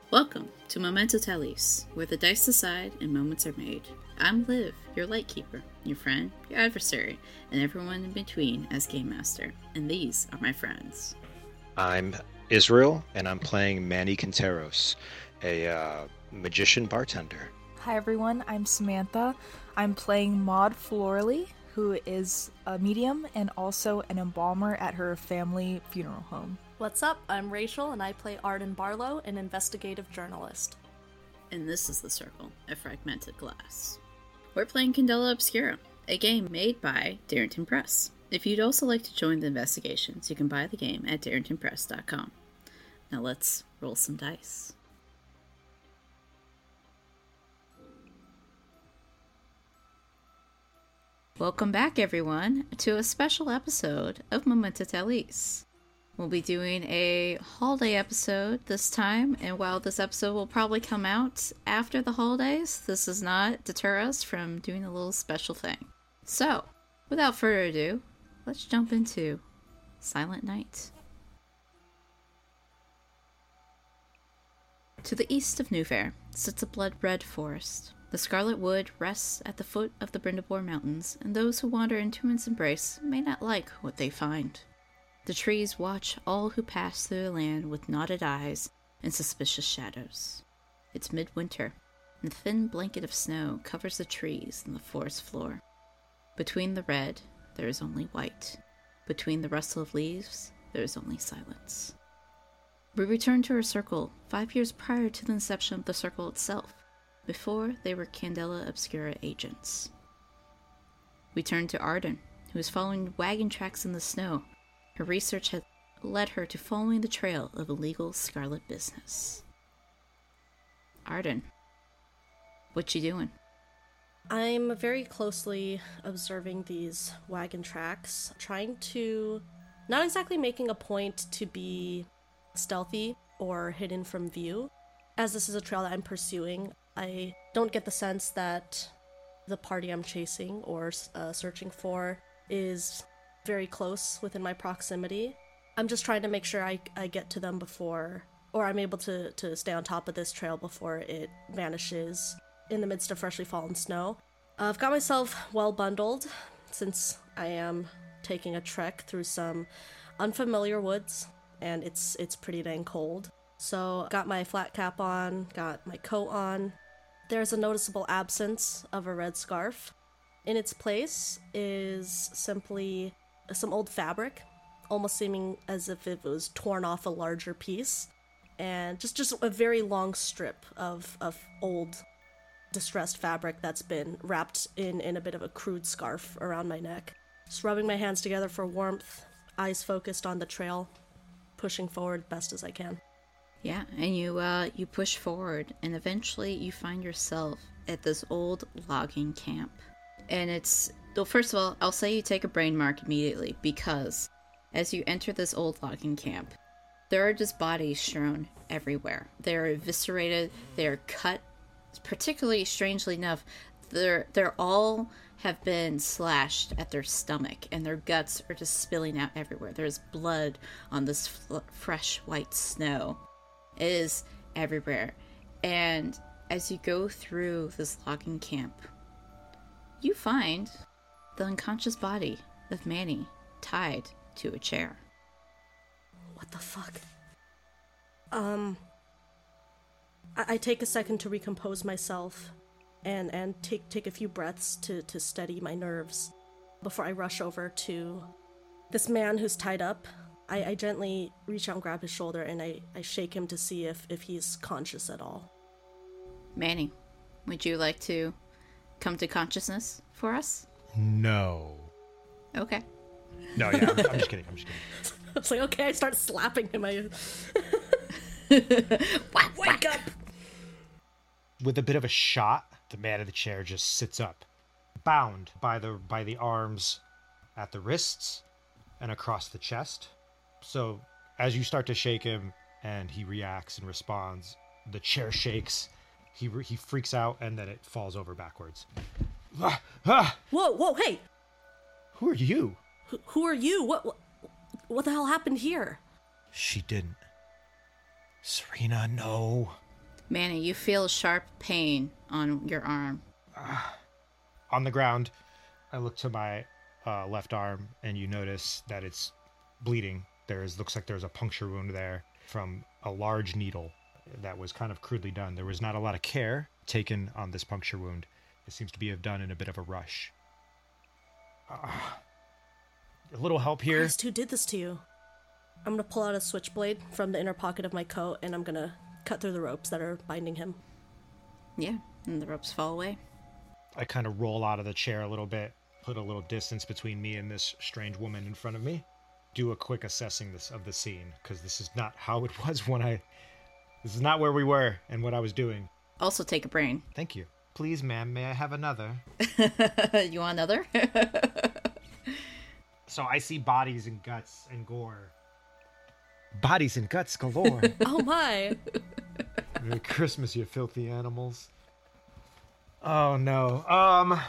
Welcome to Memento Talis, where the dice decide and moments are made. I'm Liv, your Lightkeeper, your friend, your adversary, and everyone in between as Game Master, and these are my friends. I'm Israel, and I'm playing Manny Quinteros, a magician bartender. Hi everyone, I'm Samantha. I'm playing Maud Florley, who is a medium and also an embalmer at her family funeral home. What's up? I'm Rachel, and I play Arden Barlow, an investigative journalist. And this is The Circle, a Fragmented Glass. We're playing Candela Obscura, a game made by Darrington Press. If you'd also like to join the investigations, you can buy the game at darringtonpress.com. Now let's roll some dice. Welcome back, everyone, to a special episode of Memento Talis. We'll be doing a holiday episode this time, and while this episode will probably come out after the holidays, this does not deter us from doing a little special thing. So, without further ado, let's jump into Silent Night. To the east of Newfair sits a blood-red forest. The Scarlet Wood rests at the foot of the Brindabor Mountains, and those who wander into its embrace may not like what they find. The trees watch all who pass through the land with knotted eyes and suspicious shadows. It's midwinter, and a thin blanket of snow covers the trees and the forest floor. Between the red, there is only white. Between the rustle of leaves, there is only silence. We return to our circle 5 years prior to the inception of the circle itself, before they were Candela Obscura agents. We turn to Arden, who is following wagon tracks in the snow. Her research had led her to following the trail of illegal scarlet business. Arden, what you doing? I'm very closely observing these wagon tracks, trying to, not exactly making a point to be stealthy or hidden from view. As this is a trail that I'm pursuing, I don't get the sense that the party I'm chasing or searching for is very close within my proximity. I'm just trying to make sure I get to them before, or I'm able to stay on top of this trail before it vanishes in the midst of freshly fallen snow. I've got myself well bundled, since I am taking a trek through some unfamiliar woods, and it's pretty dang cold. So got my flat cap on, got my coat on. There's a noticeable absence of a red scarf. In its place is simply some old fabric, almost seeming as if it was torn off a larger piece, and just a very long strip of old distressed fabric that's been wrapped in a bit of a crude scarf around my neck. Just rubbing my hands together for warmth, eyes focused on the trail, pushing forward best as I can. Yeah, and you push forward, and eventually you find yourself at this old logging camp. And it's, well, first of all, I'll say you take a brain mark immediately, because as you enter this old logging camp, there are just bodies strewn everywhere. They're eviscerated, they're cut, particularly, strangely enough, they're all have been slashed at their stomach, and their guts are just spilling out everywhere. There's blood on this fresh white snow. It is everywhere. And as you go through this logging camp, you find the unconscious body of Manny tied to a chair. What the fuck? I take a second to recompose myself and take a few breaths to steady my nerves before I rush over to this man who's tied up. I gently reach out and grab his shoulder, and I shake him to see if he's conscious at all. Manny, would you like to come to consciousness for us? No. Okay. No, yeah, I'm just kidding. It's like, okay, I start slapping him. Wake up! With a bit of a shot, the man in the chair just sits up, bound by the arms at the wrists and across the chest. So as you start to shake him and he reacts and responds, the chair shakes. He freaks out, and then it falls over backwards. Whoa, hey! Who are you? Who are you? What the hell happened here? She didn't. Serena, no. Manny, you feel a sharp pain on your arm. On the ground, I look to my left arm, and you notice that it's bleeding. Looks like there's a puncture wound there from a large needle that was kind of crudely done. There was not a lot of care taken on this puncture wound. It seems to be done in a bit of a rush. A little help here. Christ, who did this to you? I'm gonna pull out a switchblade from the inner pocket of my coat, and I'm gonna cut through the ropes that are binding him. Yeah, and the ropes fall away. I kind of roll out of the chair a little bit, put a little distance between me and this strange woman in front of me. Do a quick assessing of the scene, because this is not how it was this is not where we were and what I was doing. Also take a brain. Thank you. Please, ma'am, may I have another? You want another? So I see bodies and guts and gore. Bodies and guts galore. Oh my! Merry Christmas, you filthy animals. Oh no.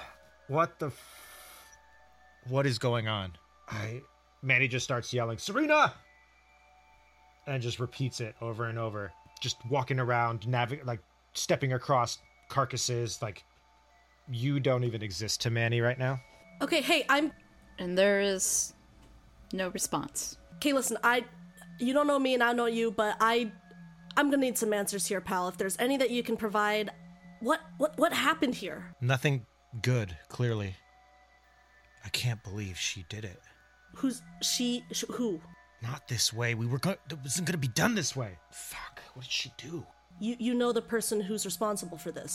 What is going on? Manny just starts yelling, Serena! And just repeats it over and over. Just walking around, stepping across carcasses, you don't even exist to Manny right now. Okay, hey, And there is no response. Okay, listen, you don't know me and I don't know you, but I'm gonna need some answers here, pal. If there's any that you can provide, what happened here? Nothing good, clearly. I can't believe she did it. Who's she? Who? Not this way. It wasn't gonna be done this way. Fuck, what did she do? You know the person who's responsible for this.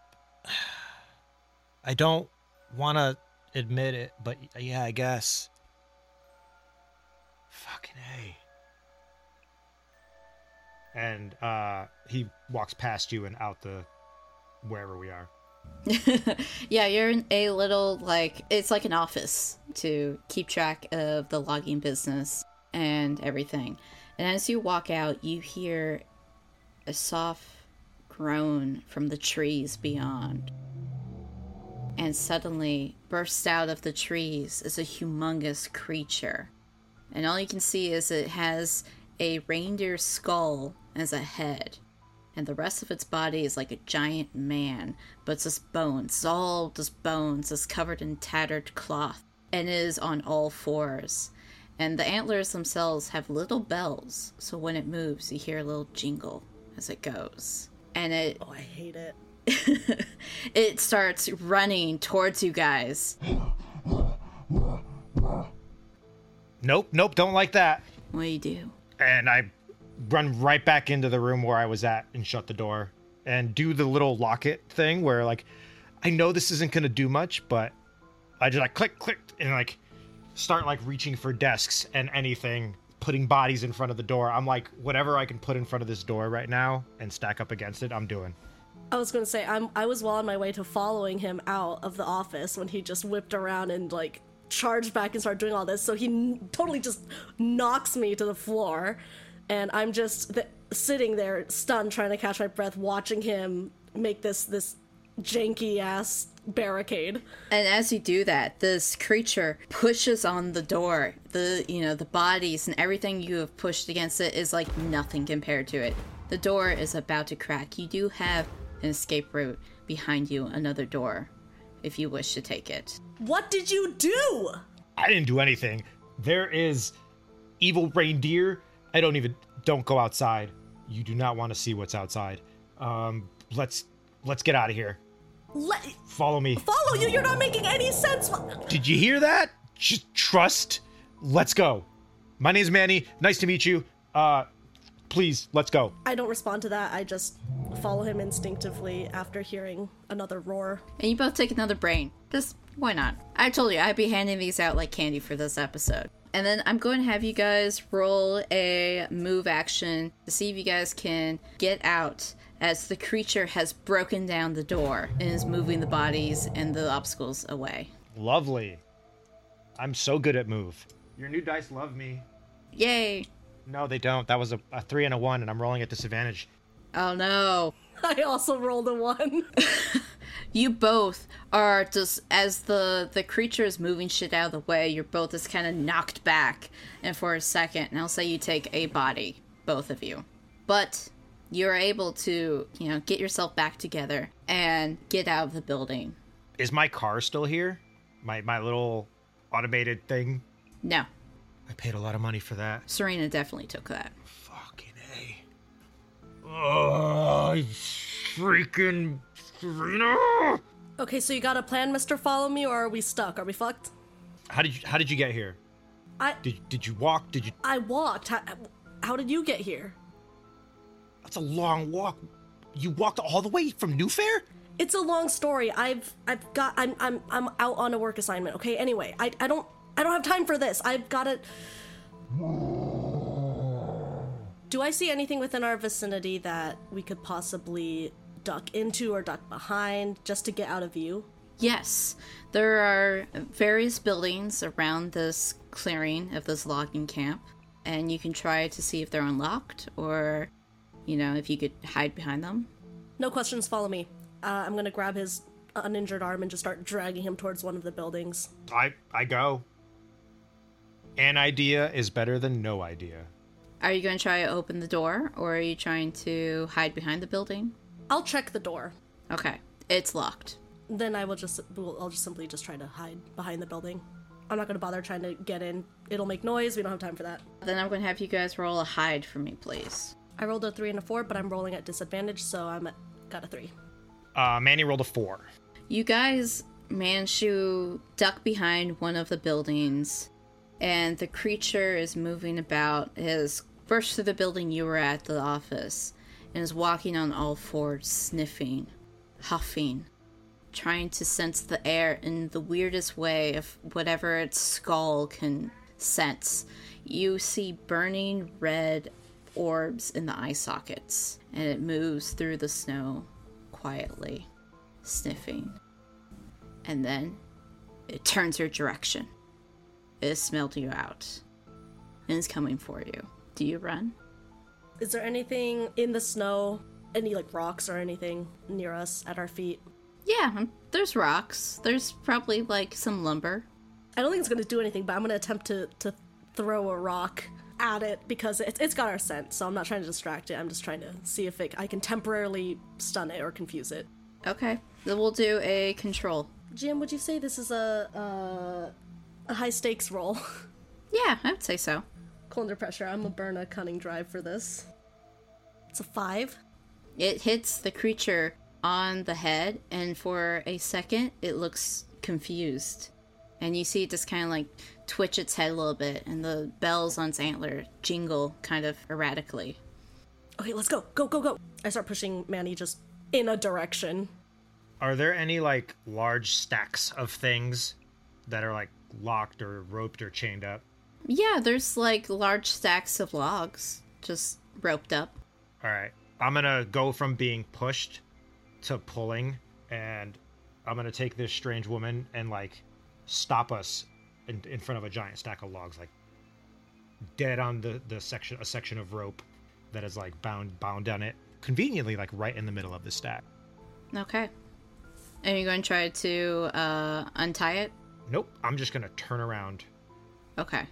I don't want to admit it, but yeah, I guess. Fucking A. And he walks past you and out wherever we are. Yeah, you're in a little, it's like an office to keep track of the logging business and everything. And as you walk out, you hear a soft groan from the trees beyond. And suddenly, bursts out of the trees is a humongous creature. And all you can see is it has a reindeer skull as a head. And the rest of its body is like a giant man, but it's just bones. It's all just bones. It's covered in tattered cloth. And it is on all fours. And the antlers themselves have little bells, so when it moves, you hear a little jingle as it goes. And it... Oh, I hate it. It starts running towards you guys. Nope, don't like that. What do you do? And I run right back into the room where I was at and shut the door and do the little lock it thing where I know this isn't going to do much, but I just click and start reaching for desks and anything, putting bodies in front of the door. I'm whatever I can put in front of this door right now and stack up against it, I'm doing. I was gonna say, I was well on my way to following him out of the office when he just whipped around and charged back and started doing all this. So he totally just knocks me to the floor, and I'm just sitting there stunned, trying to catch my breath, watching him make this janky ass barricade. And as you do that, this creature pushes on the door. The bodies and everything you have pushed against it is like nothing compared to it. The door is about to crack. You do have an escape route behind you, another door, if you wish to take it. What did you do? I didn't do anything. There is evil reindeer. Don't go outside. You do not want to see what's outside. Let's get out of here. Follow me. Follow you? You're not making any sense. Did you hear that? Just trust. Let's go. My name's Manny. Nice to meet you. Please, let's go. I don't respond to that. I just follow him instinctively after hearing another roar. And you both take another brain. Just, why not? I told you, I'd be handing these out like candy for this episode. And then I'm going to have you guys roll a move action to see if you guys can get out as the creature has broken down the door and is moving the bodies and the obstacles away. Lovely. I'm so good at move. Your new dice love me. Yay. No, they don't. That was a 3 and a 1, and I'm rolling at disadvantage. Oh, no. I also rolled a 1. You both are just, as the creature is moving shit out of the way, you're both just kind of knocked back. And for a second, and I'll say you take a body, both of you. But You're able to, get yourself back together and get out of the building. Is my car still here? My little automated thing? No. I paid a lot of money for that. Serena definitely took that. Fucking A. Oh, freaking Serena! Okay, so you got a plan, Mr. Follow Me, or are we stuck? Are we fucked? How did you get here? Did you walk? I walked. How did you get here? That's a long walk. You walked all the way from New Fair? It's a long story. I'm out on a work assignment. Okay. Anyway, I don't have time for this. I've got to. Do I see anything within our vicinity that we could possibly duck into or duck behind just to get out of view? Yes, there are various buildings around this clearing of this logging camp, and you can try to see if they're unlocked or, if you could hide behind them. No questions, follow me. I'm going to grab his uninjured arm and just start dragging him towards one of the buildings. I go. An idea is better than no idea. Are you going to try to open the door, or are you trying to hide behind the building? I'll check the door. Okay, it's locked. Then I'll just simply try to hide behind the building. I'm not going to bother trying to get in. It'll make noise. We don't have time for that. Then I'm going to have you guys roll a hide for me, please. I rolled a 3 and a 4, but I'm rolling at disadvantage, so got a 3. Manny rolled a 4. You guys managed to duck behind one of the buildings, and the creature is moving about, is burst through the building you were at, the office, and is walking on all fours, sniffing, huffing, trying to sense the air in the weirdest way of whatever its skull can sense. You see burning red orbs in the eye sockets, and it moves through the snow quietly, sniffing. And then it turns your direction. It has smelled you out and is coming for you. Do you run? Is there anything in the snow? Any rocks or anything near us at our feet? Yeah, there's rocks. There's probably some lumber. I don't think it's going to do anything, but I'm going to attempt to throw a rock at it because it's got our scent, so I'm not trying to distract it. I'm just trying to see if I can temporarily stun it or confuse it. Okay, then we'll do a control. Jim, would you say this is a high stakes roll? Yeah, I would say so. Cool under pressure. I'm gonna burn a cunning drive for this. It's a 5. It hits the creature on the head, and for a second, it looks confused. And you see it just kind of twitch its head a little bit, and the bells on its antler jingle kind of erratically. Okay, let's go. Go, go, go. I start pushing Manny just in a direction. Are there any large stacks of things that are locked or roped or chained up? Yeah, there's large stacks of logs just roped up. All right. I'm going to go from being pushed to pulling, and I'm going to take this strange woman and stop us in front of a giant stack of logs, dead on a section of rope that is bound on it, conveniently right in the middle of the stack. Okay. And you're going to try to untie it? Nope. I'm just going to turn around. Okay.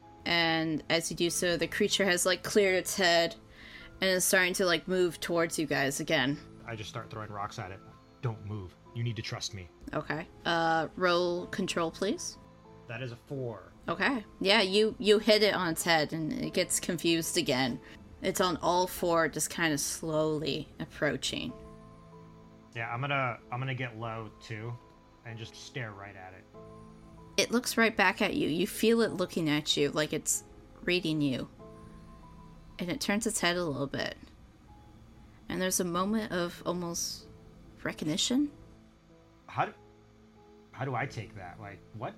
And as you do so, the creature has cleared its head and is starting to move towards you guys again. I just start throwing rocks at it. Don't move. You need to trust me. Okay. Roll control, please. That is a 4. Okay. Yeah, you hit it on its head and it gets confused again. It's on all four, just kind of slowly approaching. Yeah, I'm gonna get low too, and just stare right at it. It looks right back at you. You feel it looking at you, like it's reading you. And it turns its head a little bit. And there's a moment of almost recognition. How do I take that? What?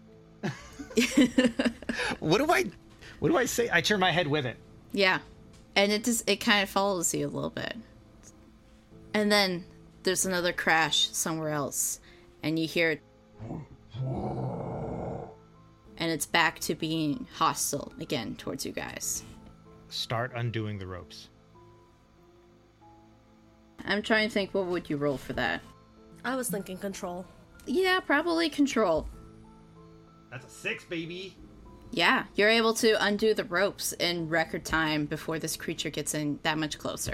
What do I say? I turn my head with it. Yeah. And it kind of follows you a little bit. And then there's another crash somewhere else. And you hear it. And it's back to being hostile again towards you guys. Start undoing the ropes. I'm trying to think, what would you roll for that? I was thinking control. Yeah, probably control. That's a 6, baby. Yeah, you're able to undo the ropes in record time before this creature gets in that much closer.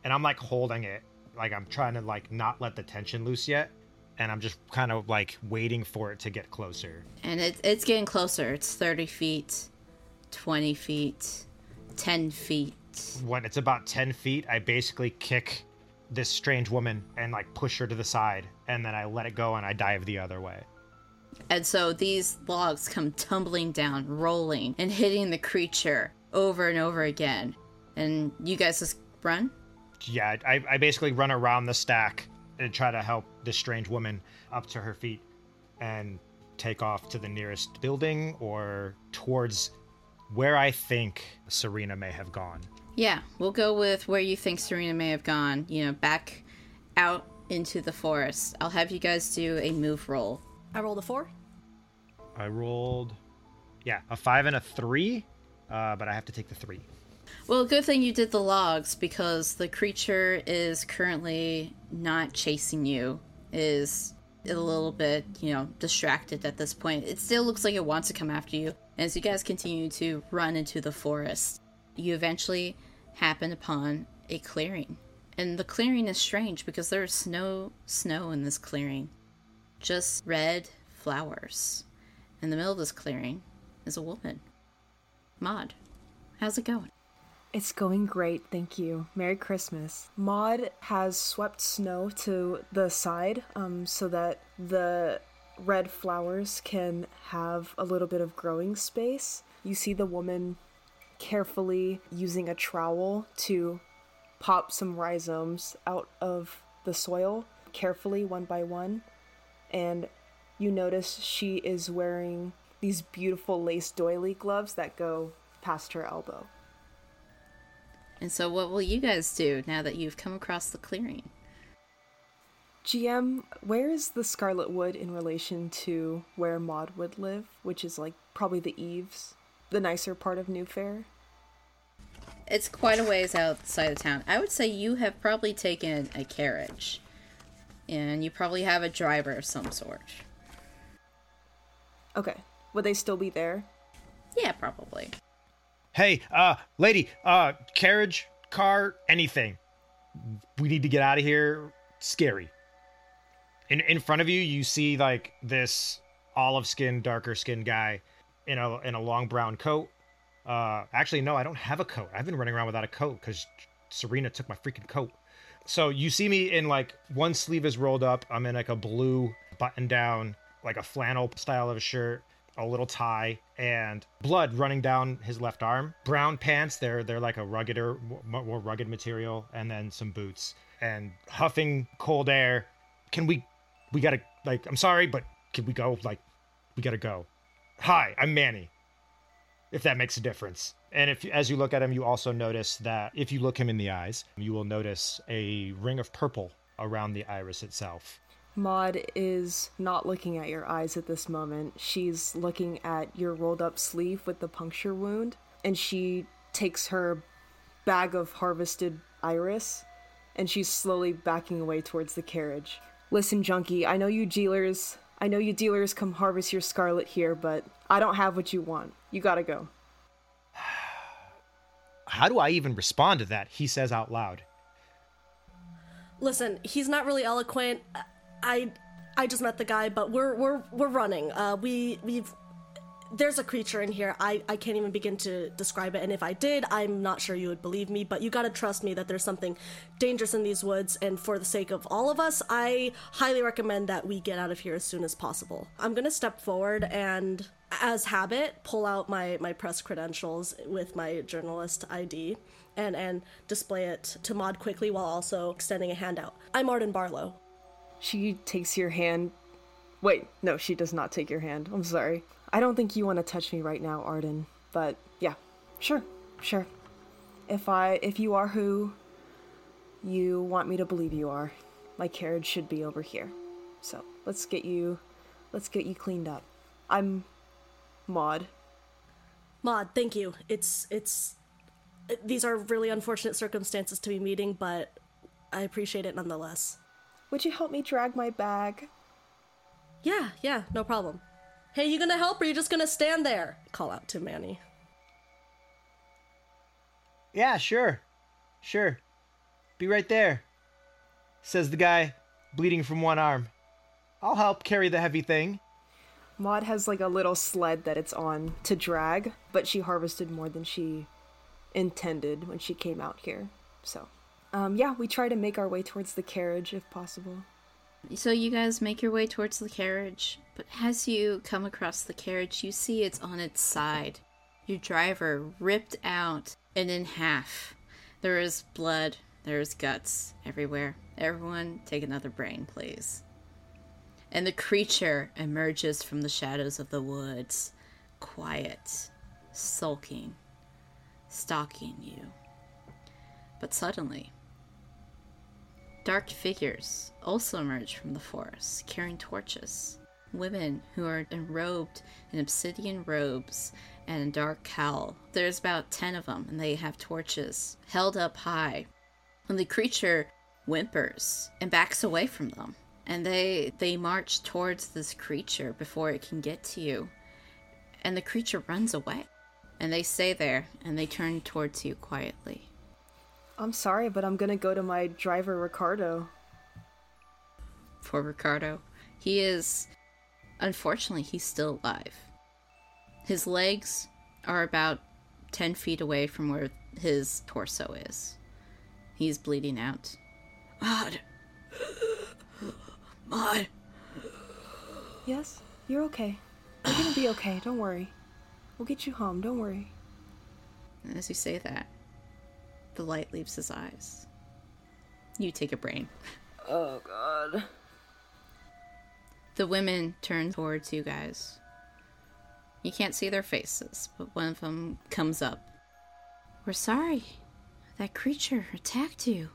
and I'm like holding it, like I'm trying to like not let the tension loose yet, and I'm just kind of like waiting for it to get closer. And it's getting closer. It's 30 feet, 20 feet, 10 feet. When it's about 10 feet, I basically kick this strange woman and like push her to the side, and then I let it go and I dive the other way. And so these logs come tumbling down, rolling, and hitting the creature over and over again. And you guys just run? Yeah, I basically run around the stack and try to help this strange woman up to her feet and take off to the nearest building or towards where I think Serena may have gone. Yeah, we'll go with where you think Serena may have gone, back out into the forest. I'll have you guys do a move roll. I rolled a 4. I rolled, a 5 and a 3, but I have to take the 3. Well, good thing you did the logs, because the creature is currently not chasing you, is a little bit, distracted at this point. It still looks like it wants to come after you. And as you guys continue to run into the forest, you eventually happen upon a clearing. And the clearing is strange because there's no snow in this clearing. Just red flowers. In the middle of this clearing is a woman. Maud, how's it going? It's going great, thank you. Merry Christmas. Maud has swept snow to the side so that the red flowers can have a little bit of growing space. You see the woman carefully using a trowel to pop some rhizomes out of the soil, carefully, one by one. And you notice she is wearing these beautiful lace doily gloves that go past her elbow. And so what will you guys do now that you've come across the clearing? GM, where is the Scarlet Wood in relation to where Maud would live, which is like probably the eaves, the nicer part of New Fair? It's quite a ways outside of town. I would say you have probably taken a carriage. And you probably have a driver of some sort. Okay. Would they still be there? Yeah, probably. Hey, lady, carriage, car, anything. We need to get out of here. Scary. In front of you, you see like this olive skin, darker skinned guy in a long brown coat. Actually, no, I don't have a coat. I've been running around without a coat because Serena took my freaking coat. So you see me in like one sleeve is rolled up. I'm in like a blue button down, like a flannel style of a shirt, a little tie, and blood running down his left arm. Brown pants, they're like a more rugged material, and then some boots. And huffing cold air. We gotta, like, I'm sorry, but can we go? Like, we gotta go. Hi, I'm Manny. If that makes a difference. And as you look at him, you also notice that if you look him in the eyes, you will notice a ring of purple around the iris itself. Maud is not looking at your eyes at this moment. She's looking at your rolled up sleeve with the puncture wound, and she takes her bag of harvested iris, and she's slowly backing away towards the carriage. Listen, junkie, I know you dealers come harvest your scarlet here, but I don't have what you want. You gotta go. How do I even respond to that? He says out loud. Listen, he's not really eloquent. I just met the guy, but we're running. There's a creature in here. I can't even begin to describe it, and if I did, I'm not sure you would believe me, but you gotta trust me that there's something dangerous in these woods, and for the sake of all of us, I highly recommend that we get out of here as soon as possible. I'm gonna step forward and, as habit, pull out my press credentials with my journalist ID and display it to Maud quickly while also extending a hand out. I'm Arden Barlow. She takes your hand. Wait, no, she does not take your hand. I'm sorry. I don't think you want to touch me right now, Arden. But yeah, sure. If you are who you want me to believe you are, my carriage should be over here. So let's get you cleaned up. I'm Maud. Maud, thank you. These are really unfortunate circumstances to be meeting, but I appreciate it nonetheless. Would you help me drag my bag? Yeah, no problem. Hey, you gonna help or you just gonna stand there? Call out to Manny. Yeah, sure. Be right there, says the guy, bleeding from one arm. I'll help carry the heavy thing. Maud has like a little sled that it's on to drag, but she harvested more than she intended when she came out here. So, yeah, we try to make our way towards the carriage if possible. So you guys make your way towards the carriage, but as you come across the carriage, you see it's on its side. Your driver ripped out and in half. There is blood, there is guts everywhere. Everyone take another brain, please. And the creature emerges from the shadows of the woods, quiet, sulking, stalking you. But suddenly, dark figures also emerge from the forest, carrying torches. Women who are enrobed in obsidian robes and a dark cowl. There's about 10 of them, and they have torches held up high. And the creature whimpers and backs away from them. And they march towards this creature before it can get to you. And the creature runs away. And they stay there, and they turn towards you quietly. I'm sorry, but I'm gonna go to my driver, Ricardo. For Ricardo, he is... Unfortunately, he's still alive. His legs are about 10 feet away from where his torso is. He's bleeding out. Maud! Maud! Yes? You're okay. You're gonna be okay, don't worry. We'll get you home, don't worry. And as you say that, the light leaves his eyes. You take a brain. Oh, God. The women turn towards you guys. You can't see their faces, but one of them comes up. We're sorry. That creature attacked you.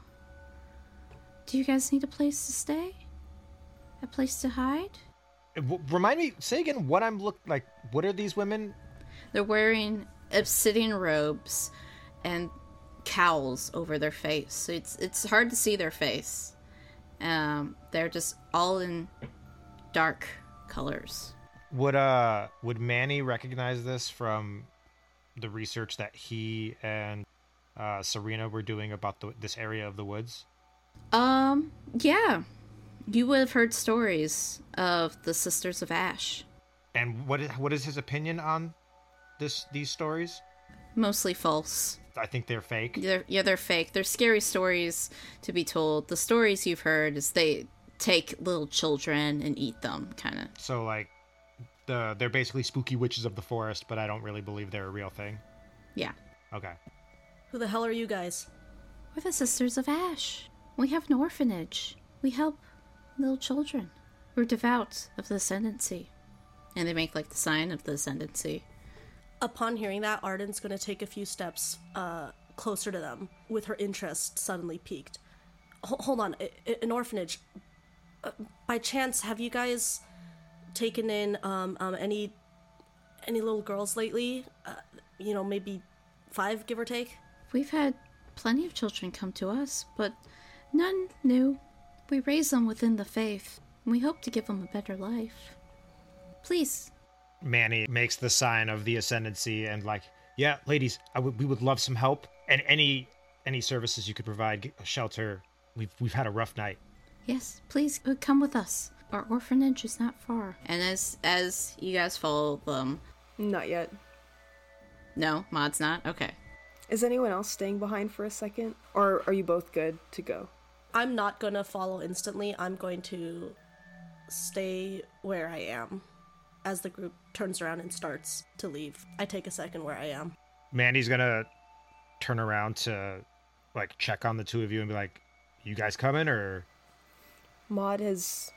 Do you guys need a place to stay? A place to hide? Remind me, say again what what are these women? They're wearing obsidian robes and cowls over their face. So it's hard to see their face. They're just all in dark colors. Would Manny recognize this from the research that he and Serena were doing about this area of the woods? Yeah. You would have heard stories of the Sisters of Ash. And what is his opinion on these stories? Mostly false. I think they're fake. They're fake. They're scary stories to be told. The stories you've heard is they take little children and eat them, kind of. So, like, they're basically spooky witches of the forest, but I don't really believe they're a real thing. Yeah. Okay. Who the hell are you guys? We're the Sisters of Ash. We have an orphanage. We help little children. We're devout of the Ascendancy. And they make, like, the sign of the Ascendancy. Upon hearing that, Arden's going to take a few steps closer to them, with her interest suddenly piqued. Hold on, an orphanage. By chance, have you guys taken in any little girls lately? Maybe 5, give or take? We've had plenty of children come to us, but none new. We raise them within the faith, and we hope to give them a better life. Please. Manny makes the sign of the Ascendancy and yeah, ladies, we would love some help and any services you could provide, shelter. We've had a rough night. Yes, please come with us. Our orphanage is not far. And as you guys follow them... Not yet. No? Maud's not? Okay. Is anyone else staying behind for a second? Or are you both good to go? I'm not going to follow instantly. I'm going to stay where I am. As the group turns around and starts to leave, I take a second where I am. Mandy's gonna turn around to, check on the two of you and be like, you guys coming, or...? Maud has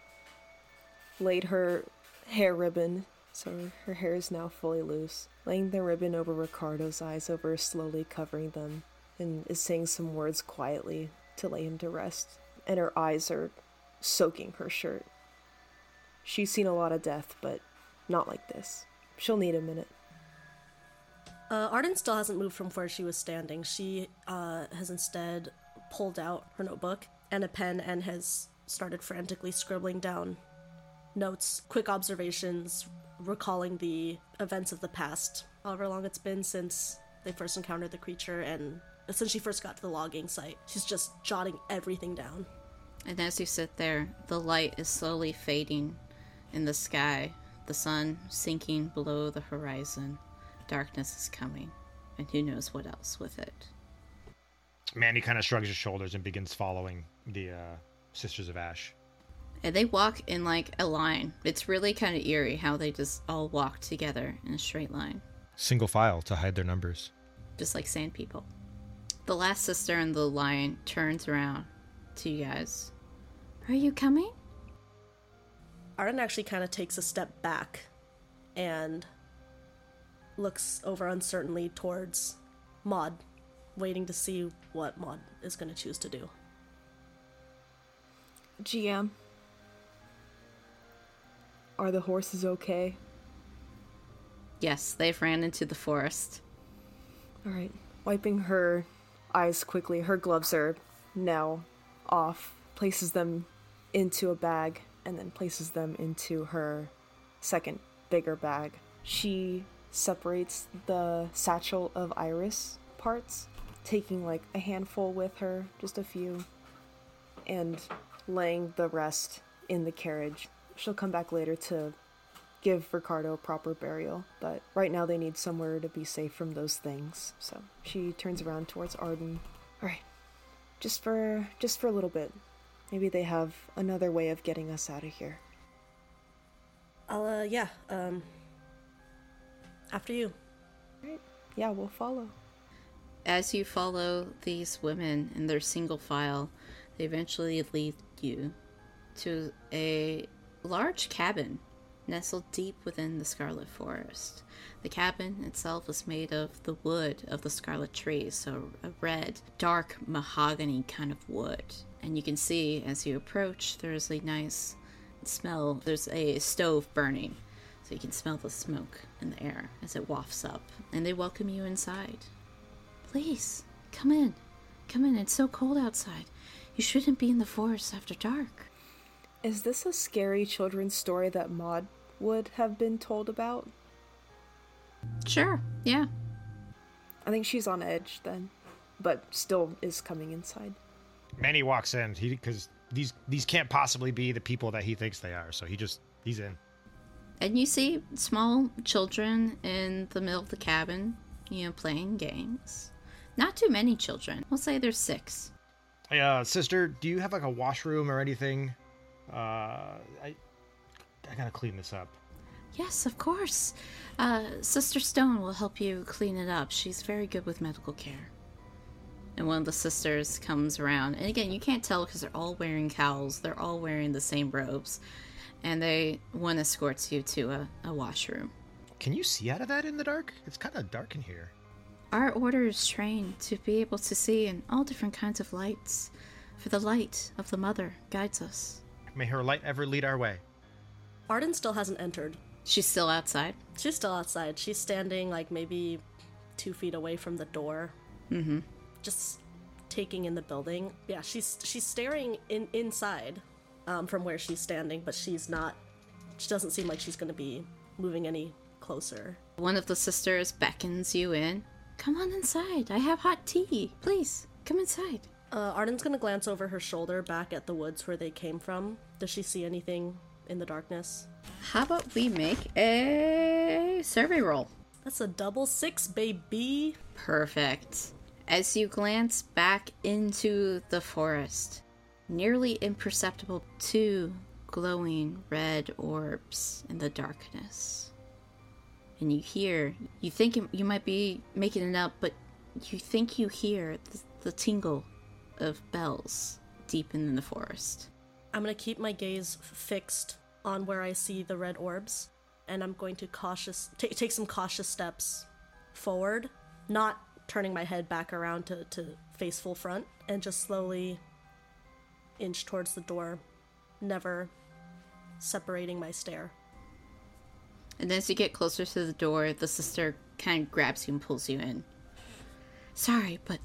laid her hair ribbon, so her hair is now fully loose, laying the ribbon over Ricardo's eyes, over slowly covering them, and is saying some words quietly to lay him to rest, and her eyes are soaking her shirt. She's seen a lot of death, but not like this. She'll need a minute. Arden still hasn't moved from where she was standing. She has instead pulled out her notebook and a pen and has started frantically scribbling down notes, quick observations, recalling the events of the past, however long it's been since they first encountered the creature and since she first got to the logging site. She's just jotting everything down. And as you sit there, the light is slowly fading in the sky, the sun sinking below the horizon. Darkness is coming, and who knows what else with it. Manny kind of shrugs his shoulders and begins following the Sisters of Ash. And they walk in like a line. It's really kind of eerie how they just all walk together in a straight line. Single file to hide their numbers. Just like sand people. The last sister in the line turns around to you guys. Are you coming? Arden actually kind of takes a step back and looks over uncertainly towards Maud, waiting to see what Maud is going to choose to do. GM, are the horses okay? Yes, they've ran into the forest. All right. Wiping her eyes quickly, her gloves are now off, places them into a bag, and then places them into her second bigger bag. She separates the satchel of iris parts, taking like a handful with her, just a few, and laying the rest in the carriage. She'll come back later to give Ricardo proper burial, but right now they need somewhere to be safe from those things. So she turns around towards Arden. All right, just for a little bit. Maybe they have another way of getting us out of here. After you. Right. Yeah, we'll follow. As you follow these women in their single file, they eventually lead you to a large cabin nestled deep within the Scarlet Forest. The cabin itself is made of the wood of the scarlet trees, so a red, dark mahogany kind of wood. And you can see as you approach, there's a nice smell. There's a stove burning, so you can smell the smoke in the air as it wafts up. And they welcome you inside. Please, come in. Come in, it's so cold outside. You shouldn't be in the forest after dark. Is this a scary children's story that Maud would have been told about? Sure, yeah. I think she's on edge then, but still is coming inside. Manny walks in because these can't possibly be the people that he thinks they are, so he's in. And you see small children in the middle of the cabin, playing games. Not too many children. We'll say there's 6. Hey, sister, do you have like a washroom or anything? I gotta clean this up. Yes, of course. Sister Stone will help you clean it up. She's very good with medical care. And one of the sisters comes around. And again, you can't tell because they're all wearing cowls. They're all wearing the same robes. And one escorts you to a washroom. Can you see out of that in the dark? It's kind of dark in here. Our order is trained to be able to see in all different kinds of lights. For the light of the Mother guides us. May her light ever lead our way. Arden still hasn't entered. She's still outside? She's still outside. She's standing like maybe 2 feet away from the door. Mm-hmm. Just taking in the building. Yeah, she's staring inside from where she's standing, but she doesn't seem like she's going to be moving any closer. One of the sisters beckons you in. Come on inside. I have hot tea. Please, come inside. Arden's going to glance over her shoulder back at the woods where they came from. Does she see anything in the darkness? How about we make a survey roll? That's a double 6, baby. Perfect. As you glance back into the forest, nearly imperceptible 2 glowing red orbs in the darkness. And you think you might be making it up, but you think you hear the tingle of bells deep in the forest. I'm going to keep my gaze fixed on where I see the red orbs, and I'm going to take some cautious steps forward, not turning my head back around to face full front, and just slowly inch towards the door, never separating my stare. And as you get closer to the door, the sister kind of grabs you and pulls you in. Sorry, but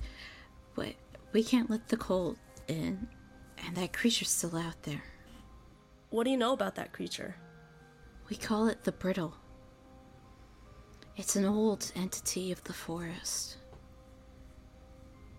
we can't let the cold in, and that creature's still out there. What do you know about that creature? We call it the Brittle. It's an old entity of the forest.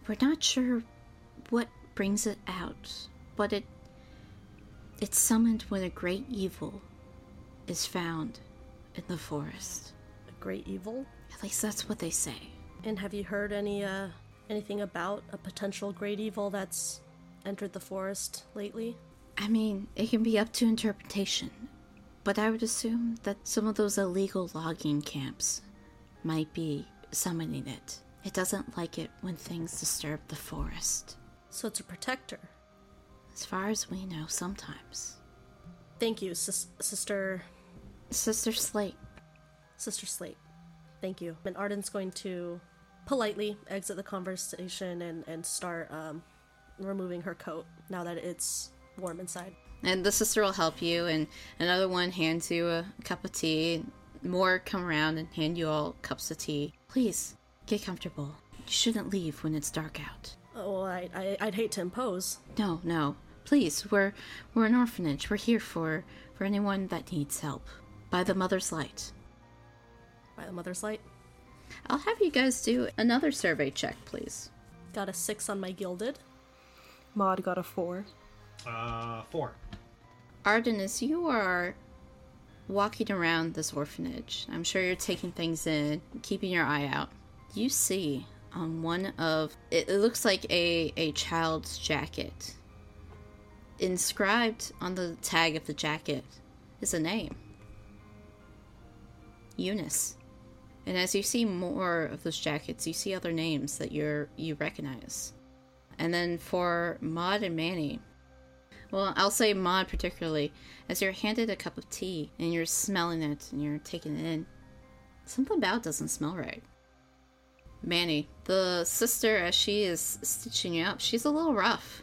We're not sure what brings it out, but it's summoned when a great evil is found in the forest. A great evil? At least that's what they say. And have you heard anything about a potential great evil that's entered the forest lately? I mean, it can be up to interpretation, but I would assume that some of those illegal logging camps might be summoning it. It doesn't like it when things disturb the forest. So it's a protector? As far as we know, sometimes. Thank you, Sister... Sister Slate. Sister Slate. Thank you. And Arden's going to politely exit the conversation and start removing her coat now that it's warm inside. And the sister will help you, and another one hands you a cup of tea. More come around and hand you all cups of tea. Please, get comfortable. You shouldn't leave when it's dark out. Oh, I'd hate to impose. No. Please, we're an orphanage. We're here for anyone that needs help. By the Mother's Light. By the Mother's Light? I'll have you guys do another survey check, please. Got a 6 on my gilded. Maud got a 4. 4. Arden, as you are walking around this orphanage, I'm sure you're taking things in, keeping your eye out. You see on one of... It looks like a child's jacket. Inscribed on the tag of the jacket is a name. Eunice. And as you see more of those jackets, you see other names that you recognize. And then for Maud and Manny, well, I'll say Maud particularly, as you're handed a cup of tea and you're smelling it and you're taking it in, something about it doesn't smell right. Manny, the sister, as she is stitching you up, she's a little rough.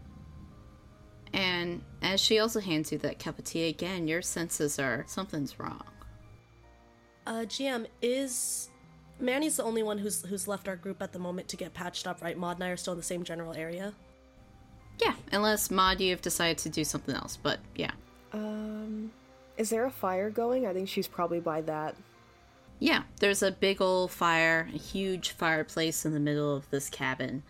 And as she also hands you that cup of tea again, your senses are something's wrong. GM, is Manny's the only one who's left our group at the moment to get patched up, right? Maud and I are still in the same general area. Yeah, unless Maud, you've decided to do something else, but yeah. Is there a fire going? I think she's probably by that. Yeah, there's a big old fire, a huge fireplace in the middle of this cabin.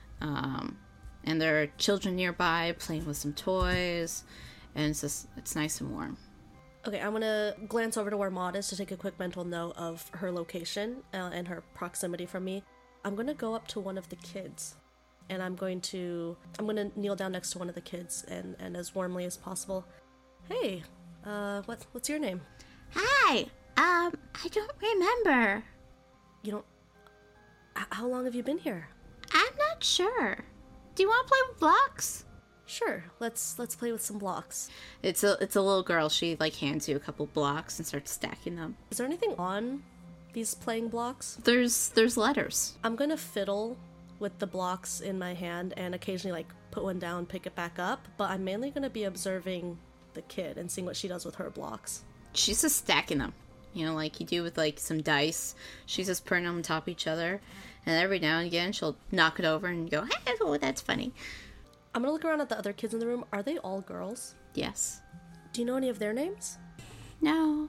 And there are children nearby playing with some toys, and it's nice and warm. Okay, I'm gonna glance over to where Maud is to take a quick mental note of her location and her proximity from me. I'm gonna go up to one of the kids, and I'm gonna kneel down next to one of the kids and as warmly as possible. Hey, what's your name? Hi, I don't remember. You don't... How long have you been here? I'm not sure. Do you want to play with blocks? Sure, let's play with some blocks. It's a little girl. She hands you a couple blocks and starts stacking them. Is there anything on these playing blocks? There's letters. I'm gonna fiddle with the blocks in my hand and occasionally put one down, pick it back up, but I'm mainly gonna be observing the kid and seeing what she does with her blocks. She's just stacking them. Like you do with some dice. She's just putting them on top of each other. And every now and again, she'll knock it over and go, hey, oh, that's funny. I'm gonna look around at the other kids in the room. Are they all girls? Yes. Do you know any of their names? No,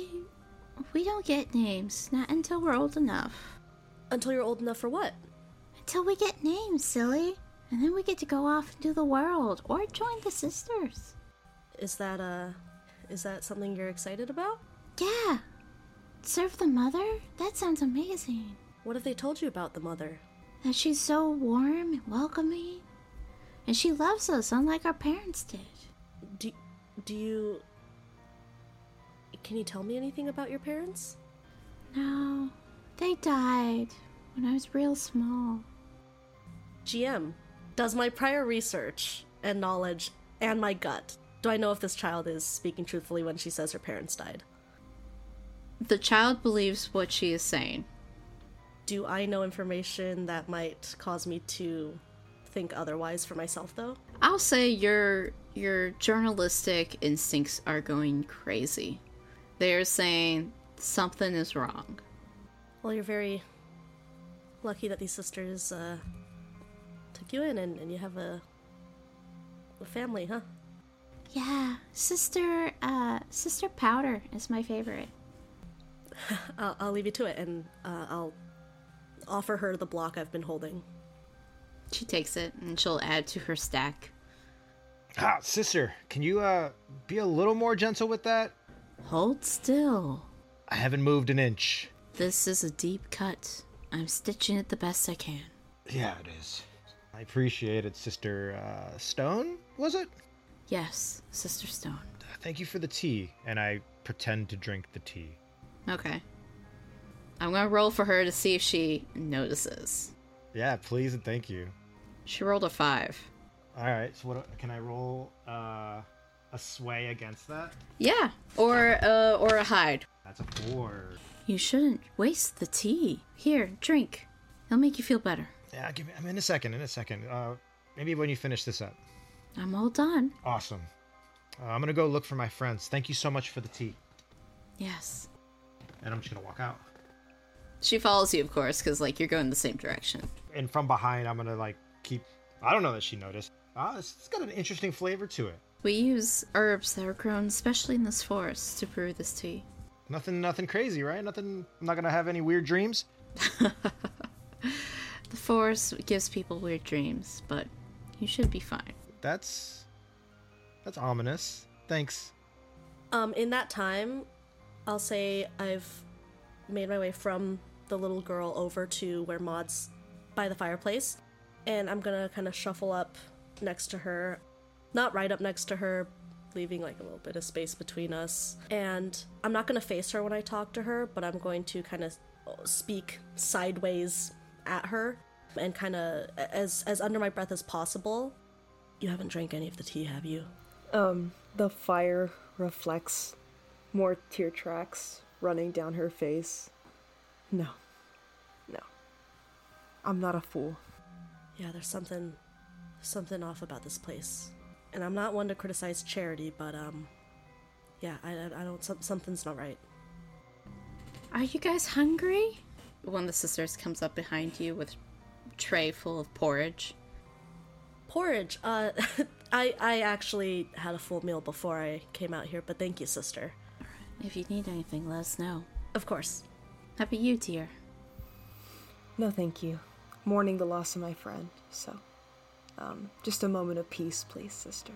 we don't get names. Not until we're old enough. Until you're old enough for what? Until we get names, silly. And then we get to go off into the world or join the sisters. Is that something you're excited about? Yeah. Serve the mother? That sounds amazing. What have they told you about the mother? That she's so warm and welcoming. And she loves us, unlike our parents did. Do you... Can you tell me anything about your parents? No. They died when I was real small. GM, does my prior research and knowledge and my gut, do I know if this child is speaking truthfully when she says her parents died? The child believes what she is saying. Do I know information that might cause me to think otherwise for myself, though? I'll say your journalistic instincts are going crazy. They're saying something is wrong. Well, you're very lucky that these sisters took you in and you have a family, huh? Yeah, Sister Powder is my favorite. I'll leave you to it, and I'll offer her the block I've been holding. She takes it and she'll add to her stack. Ah, sister, can you be a little more gentle with that? Hold still. I haven't moved an inch. This is a deep cut. I'm stitching it the best I can. Yeah, it is. I appreciate it, Sister Stone, was it? Yes, Sister Stone. Thank you for the tea, and I pretend to drink the tea. Okay. I'm gonna roll for her to see if she notices. Yeah, please and thank you. She rolled a 5. All right, so what can I roll a sway against that? Yeah, or a hide. That's a 4. You shouldn't waste the tea. Here, drink. It'll make you feel better. Yeah, I'm in a second. Maybe when you finish this up. I'm all done. Awesome. I'm gonna go look for my friends. Thank you so much for the tea. Yes. And I'm just gonna walk out. She follows you, of course, because, like, you're going the same direction. And from behind, I'm gonna, like, keep... I don't know that she noticed. It's got an interesting flavor to it. We use herbs that are grown especially in this forest to brew this tea. Nothing crazy, right? I'm not gonna have any weird dreams? The forest gives people weird dreams, but you should be fine. That's ominous. Thanks. In that time, I'll say I've made my way from the little girl over to where Maud's by the fireplace, and I'm gonna kind of shuffle up next to her, not right up next to her, leaving like a little bit of space between us. And I'm not gonna face her when I talk to her, but I'm going to kind of speak sideways at her and kind of as under my breath as possible. You haven't drank any of the tea, have you? The fire reflects more tear tracks running down her face. No. I'm not a fool. Yeah, there's something off about this place. And I'm not one to criticize charity, but yeah, I don't, something's not right. Are you guys hungry? One of the sisters comes up behind you with a tray full of porridge. Porridge? I actually had a full meal before I came out here, but thank you, sister. If you need anything, let us know. Of course. How about you, dear? No, thank you. Mourning the loss of my friend, so... just a moment of peace, please, sister.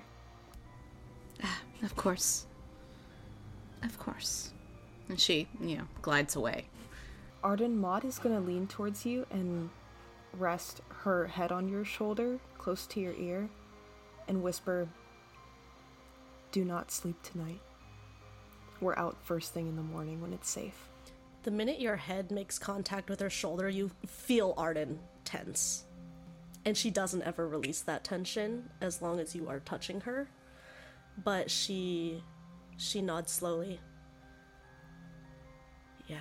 Of course. Of course. And she, glides away. Arden, Maud is gonna lean towards you and rest her head on your shoulder, close to your ear, and whisper, "Do not sleep tonight. We're out first thing in the morning when it's safe." The minute your head makes contact with her shoulder, you feel Arden tense. And she doesn't ever release that tension as long as you are touching her. But she nods slowly. Yeah,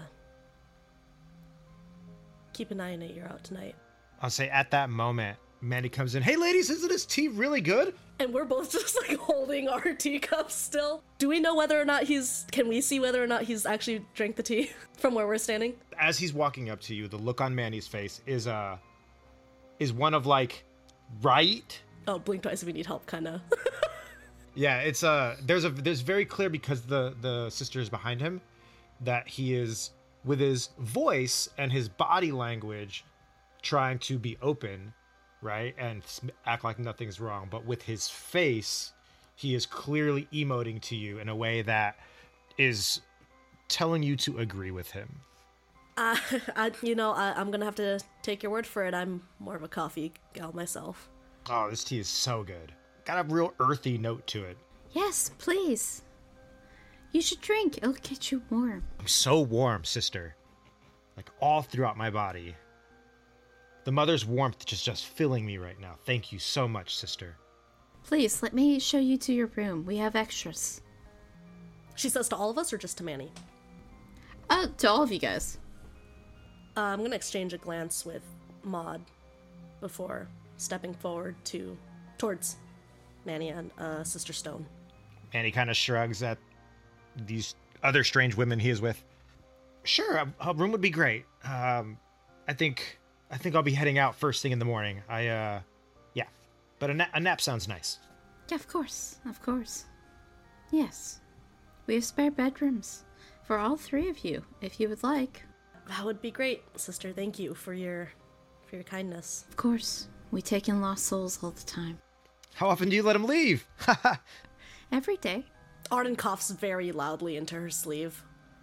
keep an eye on it, you're out tonight. I'll say at that moment, Mandy comes in. Hey ladies, isn't this tea really good? And we're both just like holding our teacups still. Do we know whether or not can we see whether or not he's actually drank the tea from where we're standing? As he's walking up to you, the look on Mandy's face is one of like, right? Oh, blink twice if you need help, kinda. Yeah, it's there's very clear, because the sister is behind him, that he is, with his voice and his body language, trying to be open, right, and act like nothing's wrong, but with his face, he is clearly emoting to you in a way that is telling you to agree with him. I'm gonna have to take your word for it. I'm more of a coffee gal myself. Oh, this tea is so good. Got a real earthy note to it. Yes, please. You should drink. It'll get you warm. I'm so warm, sister. Like, all throughout my body. The mother's warmth is just filling me right now. Thank you so much, sister. Please, let me show you to your room. We have extras. She says to all of us or just to Manny? To all of you guys. I'm gonna exchange a glance with Maud before stepping forward towards Manny and Sister Stone. Manny kind of shrugs at these other strange women he is with. Sure, a room would be great. I think I'll be heading out first thing in the morning. Yeah. But a nap sounds nice. Yeah, of course. Yes. We have spare bedrooms for all 3 of you, if you would like. That would be great, sister. Thank you for your kindness. Of course. We take in lost souls all the time. How often do you let him leave? Every day. Arden coughs very loudly into her sleeve.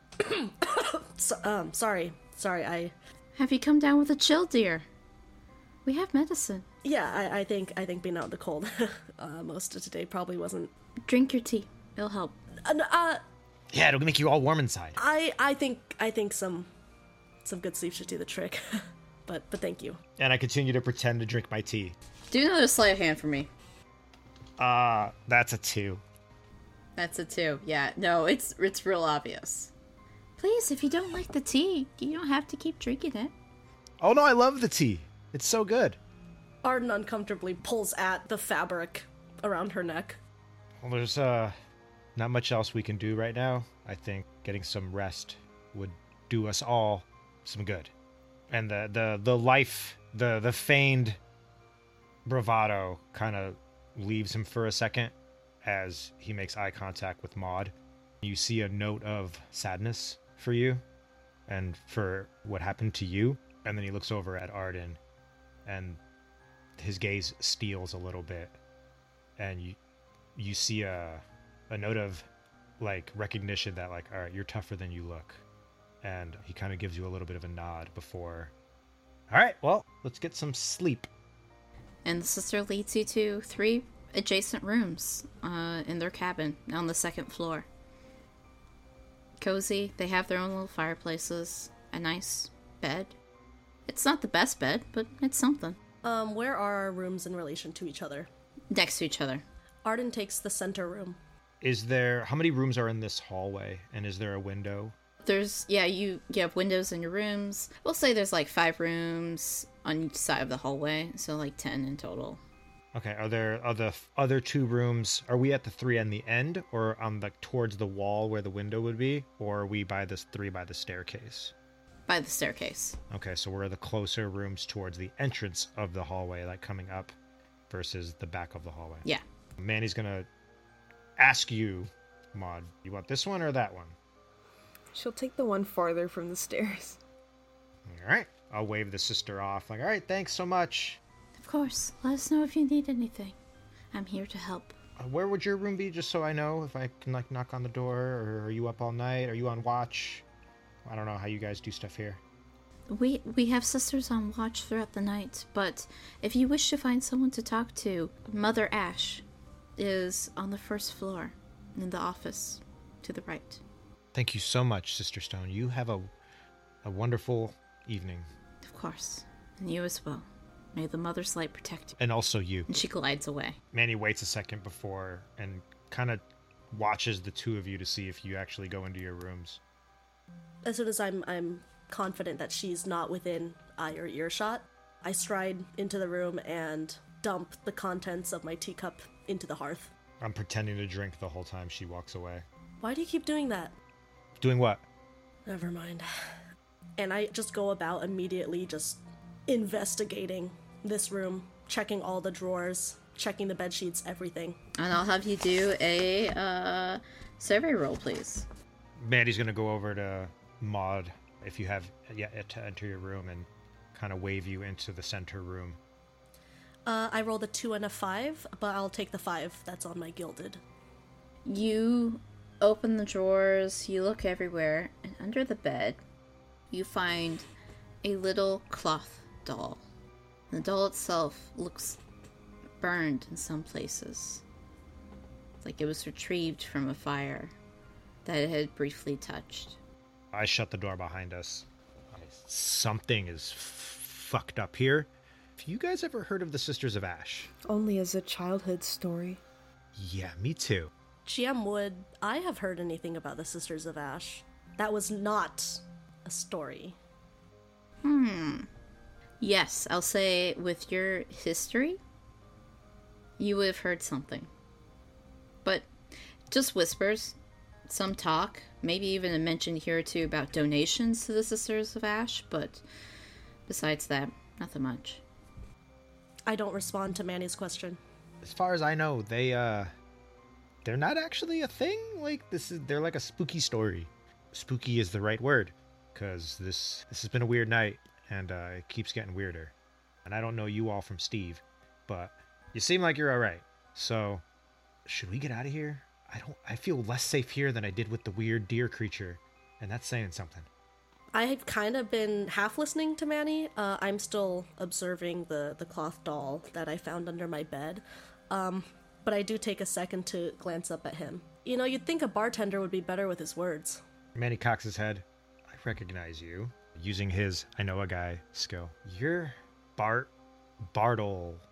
Sorry, I... Have you come down with a chill, dear? We have medicine. Yeah, I think being out in the cold most of today probably wasn't... Drink your tea. It'll help. Yeah, it'll make you all warm inside. I think some good sleep should do the trick. but thank you. And I continue to pretend to drink my tea. Do another sleight of hand for me. That's a 2. That's a 2. Yeah, no, it's real obvious. Please, if you don't like the tea, you don't have to keep drinking it. Oh no, I love the tea. It's so good. Arden uncomfortably pulls at the fabric around her neck. Well, there's not much else we can do right now. I think getting some rest would do us all some good. And the feigned bravado kind of leaves him for a second as he makes eye contact with Maud. You see a note of sadness for you and for what happened to you. And then he looks over at Arden and his gaze steals a little bit. And you see a note of like recognition that like, all right, you're tougher than you look. And he kind of gives you a little bit of a nod before, all right, well, let's get some sleep. And the sister leads you to 3 adjacent rooms in their cabin on the 2nd floor. Cozy, they have their own little fireplaces, a nice bed. It's not the best bed, but it's something. Where are our rooms in relation to each other? Next to each other. Arden takes the center room. How many rooms are in this hallway? And is there a window? You have windows in your rooms. We'll say there's like 5 rooms on each side of the hallway, so like 10 in total. Okay, are the other 2 rooms, are we at the 3 on the end, or on towards the wall where the window would be, or are we by this 3 by the staircase? By the staircase. Okay, so we're the closer rooms towards the entrance of the hallway, like coming up, versus the back of the hallway. Yeah. Manny's gonna ask you, Maud, you want this one or that one? She'll take the one farther from the stairs. All right. I'll wave the sister off. Like, all right, thanks so much. Of course. Let us know if you need anything. I'm here to help. Where would your room be, just so I know if I can like knock on the door, or are you up all night? Are you on watch? I don't know how you guys do stuff here. We have sisters on watch throughout the night, but if you wish to find someone to talk to, Mother Ash is on the 1st floor in the office to the right. Thank you so much, Sister Stone. You have a wonderful evening. Of course. And you as well. May the Mother's light protect you. And also you. And she glides away. Manny waits a second before and kind of watches the 2 of you to see if you actually go into your rooms. As soon as I'm confident that she's not within eye or earshot, I stride into the room and dump the contents of my teacup into the hearth. I'm pretending to drink the whole time she walks away. Why do you keep doing that? Doing what? Never mind. And I just go about immediately just investigating this room, checking all the drawers, checking the bed sheets, everything. And I'll have you do a survey roll, please. Mandy's going to go over to Maud, if you have yet to enter your room, and kind of wave you into the center room. I rolled a 2 and a 5, but I'll take the 5 that's on my gilded. You open the drawers, you look everywhere, and under the bed, you find a little cloth doll. The doll itself looks burned in some places. It's like it was retrieved from a fire that it had briefly touched. I shut the door behind us. Something is fucked up here. Have you guys ever heard of the Sisters of Ash? Only as a childhood story. Yeah, me too. GM Wood, I have heard anything about the Sisters of Ash. That was not a story. Yes, I'll say with your history, you would have heard something. But just whispers, some talk, maybe even a mention here or 2 about donations to the Sisters of Ash, but besides that, nothing much. I don't respond to Manny's question. As far as I know, they're not actually a thing. Like, they're like a spooky story. Spooky is the right word, because this has been a weird night, and it keeps getting weirder. And I don't know you all from Steve, but you seem like you're all right. So, should we get out of here? I feel less safe here than I did with the weird deer creature, and that's saying something. I had kind of been half listening to Manny. I'm still observing the cloth doll that I found under my bed. But I do take a second to glance up at him. You know, you'd think a bartender would be better with his words. Manny cocks his head. I recognize you. Using his I know a guy skill. You're Bartle.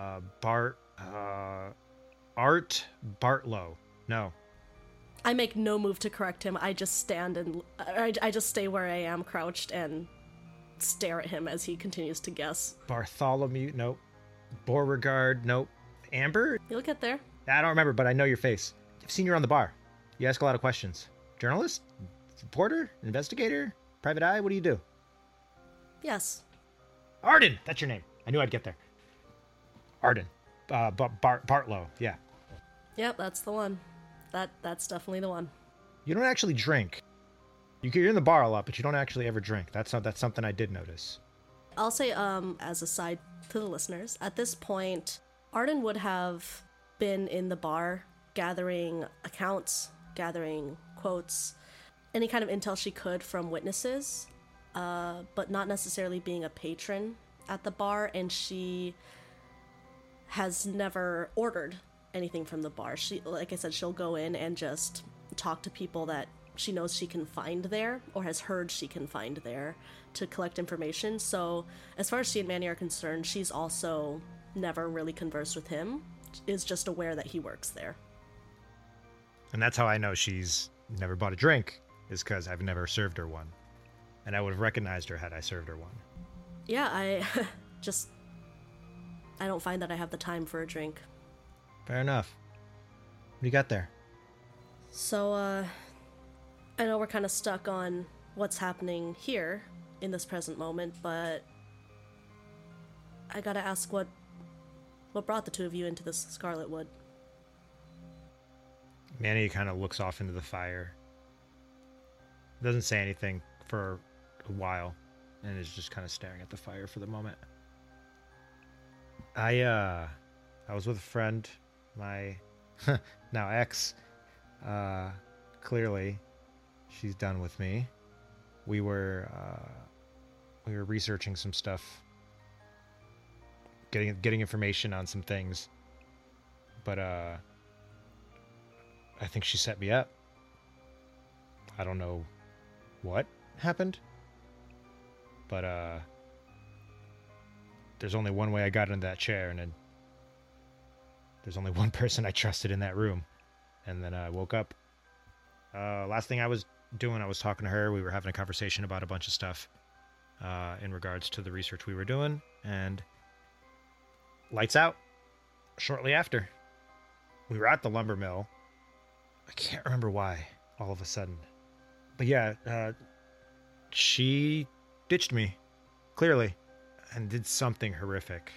Art Bartlow. No. I make no move to correct him. I just stand and I just stay where I am, crouched, and stare at him as he continues to guess. Bartholomew. Nope. Beauregard. Nope. Amber? You'll get there. I don't remember, but I know your face. I've seen you around the bar. You ask a lot of questions. Journalist? Reporter? Investigator? Private eye? What do you do? Yes. Arden! That's your name. I knew I'd get there. Arden. Bartlow. Yeah. Yep, that's the one. That's definitely the one. You don't actually drink. You're in the bar a lot, but you don't actually ever drink. That's something I did notice. I'll say, as a side to the listeners, at this point, Arden would have been in the bar gathering accounts, gathering quotes, any kind of intel she could from witnesses, but not necessarily being a patron at the bar, and she has never ordered anything from the bar. She, like I said, she'll go in and just talk to people that she knows she can find there, or has heard she can find there, to collect information. So as far as she and Manny are concerned, she's also never really conversed with him, is just aware that he works there. And that's how I know she's never bought a drink, is because I've never served her one. And I would have recognized her had I served her one. Yeah, I don't find that I have the time for a drink. Fair enough. What do you got there? So, I know we're kind of stuck on what's happening here in this present moment, but I gotta ask what brought the two of you into this Scarlet Wood? Manny kind of looks off into the fire. Doesn't say anything for a while, and is just kind of staring at the fire for the moment. I was with a friend, my now ex. Clearly, she's done with me. We were researching some stuff, getting information on some things, but I think she set me up. I don't know what happened, but there's only one way I got into that chair, and then there's only one person I trusted in that room, and then I woke up. Last thing I was doing, I was talking to her. We were having a conversation about a bunch of stuff in regards to the research we were doing, and lights out shortly after. We were at the lumber mill. I can't remember why all of a sudden, but yeah, she ditched me, clearly, and did something horrific.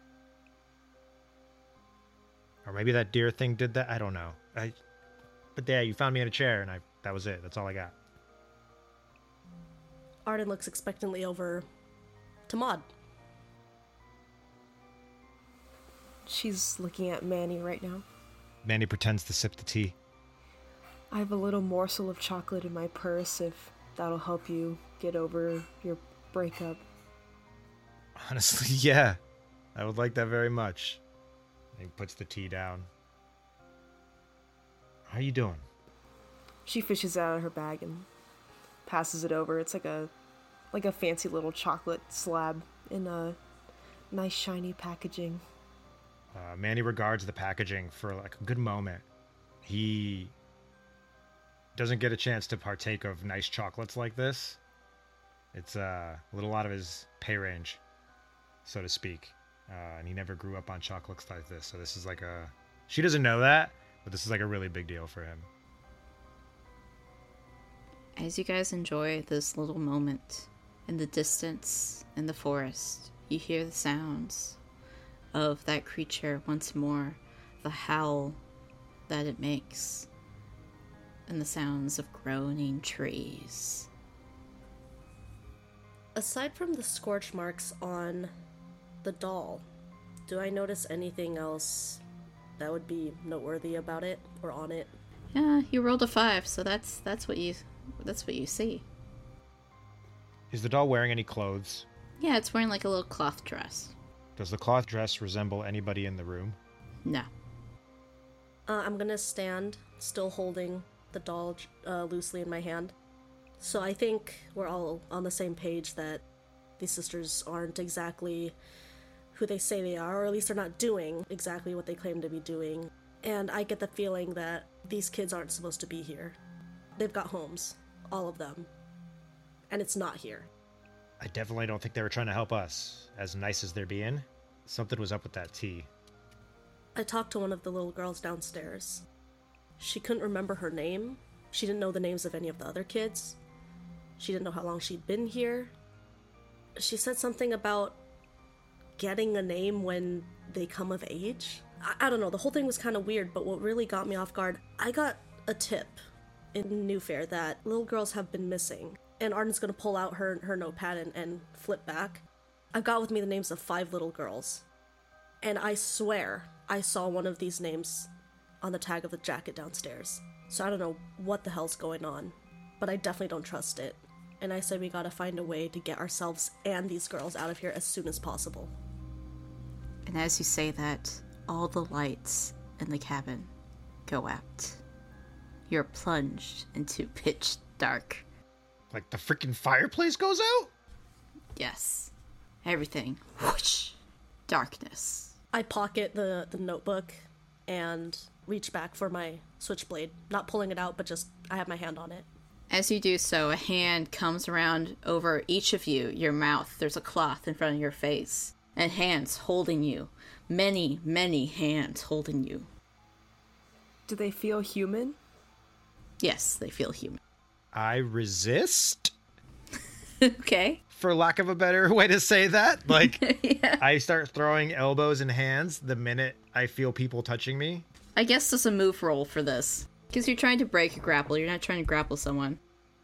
Or maybe that deer thing did that. I don't know. But yeah, you found me in a chair, and that was it. That's all I got. Arden looks expectantly over to Maud. She's looking at Manny right now. Manny pretends to sip the tea. I have a little morsel of chocolate in my purse if that'll help you get over your breakup. Honestly, yeah. I would like that very much. He puts the tea down. How are you doing? She fishes it out of her bag and passes it over. It's like a fancy little chocolate slab in a nice shiny packaging. Manny regards the packaging for like a good moment. He doesn't get a chance to partake of nice chocolates like this. It's a little out of his pay range, so to speak. And he never grew up on chocolates like this. So this is like she doesn't know that, but this is like a really big deal for him. As you guys enjoy this little moment in the distance, in the forest, you hear the sounds of that creature once more, the howl that it makes, and the sounds of groaning trees. Aside from the scorch marks on the doll. Do I notice anything else that would be noteworthy about it or on it? Yeah, you rolled a 5, so that's what you see. Is the doll wearing any clothes? Yeah, it's wearing like a little cloth dress. Does the cloth dress resemble anybody in the room? No. I'm gonna stand, still holding the doll loosely in my hand. So I think we're all on the same page that these sisters aren't exactly who they say they are, or at least they're not doing exactly what they claim to be doing. And I get the feeling that these kids aren't supposed to be here. They've got homes, all of them. And it's not here. I definitely don't think they were trying to help us. As nice as they're being, something was up with that tea. I talked to one of the little girls downstairs. She couldn't remember her name. She didn't know the names of any of the other kids. She didn't know how long she'd been here. She said something about getting a name when they come of age. I don't know, the whole thing was kind of weird, but what really got me off guard, I got a tip in New Fair that little girls have been missing. And Arden's gonna pull out her notepad and flip back. I've got with me the names of 5 little girls. And I swear I saw one of these names on the tag of the jacket downstairs. So I don't know what the hell's going on, but I definitely don't trust it. And I say we gotta find a way to get ourselves and these girls out of here as soon as possible. And as you say that, all the lights in the cabin go out. You're plunged into pitch dark. Like the freaking fireplace goes out? Yes. Everything. Whoosh. Darkness. I pocket the notebook and reach back for my switchblade. Not pulling it out, but just I have my hand on it. As you do so, a hand comes around over each of you, your mouth. There's a cloth in front of your face. And hands holding you. Many, many hands holding you. Do they feel human? Yes, they feel human. I resist? Okay. For lack of a better way to say that. Like, Yeah. I start throwing elbows and hands the minute I feel people touching me. I guess there's a move roll for this. Because you're trying to break a grapple. You're not trying to grapple someone.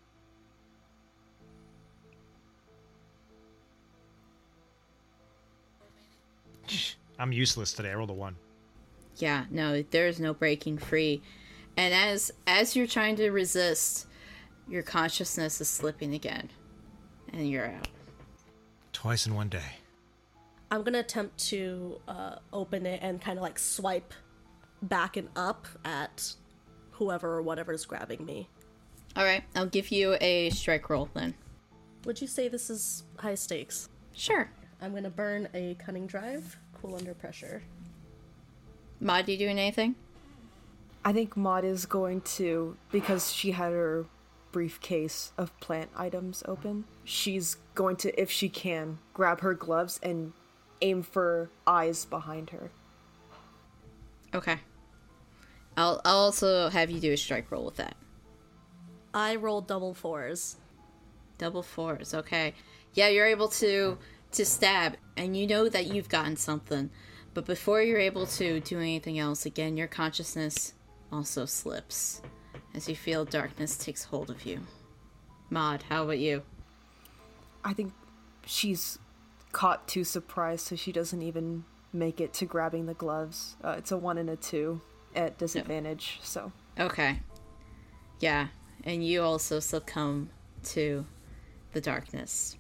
I'm useless today. I rolled a 1. Yeah, no, there's no breaking free. And as you're trying to resist, your consciousness is slipping again. And you're out. Twice in one day. I'm gonna attempt to open it and kind of like swipe back and up at whoever or whatever is grabbing me. Alright, I'll give you a strike roll then. Would you say this is high stakes? Sure. I'm gonna burn a cunning drive. Cool under pressure. Maud, you doing anything? I think Maud is going to, because she had her briefcase of plant items open, she's going to, if she can, grab her gloves and aim for eyes behind her. Okay. I'll also have you do a strike roll with that. I rolled double 4s. Double 4s, okay. Yeah, you're able to stab, and you know that you've gotten something. But before you're able to do anything else, again, your consciousness also slips as you feel darkness takes hold of you. Maud, how about you? I think she's caught too surprised, so she doesn't even make it to grabbing the gloves. It's a 1 and a 2 at disadvantage, so. Okay. Yeah, and you also succumb to the darkness.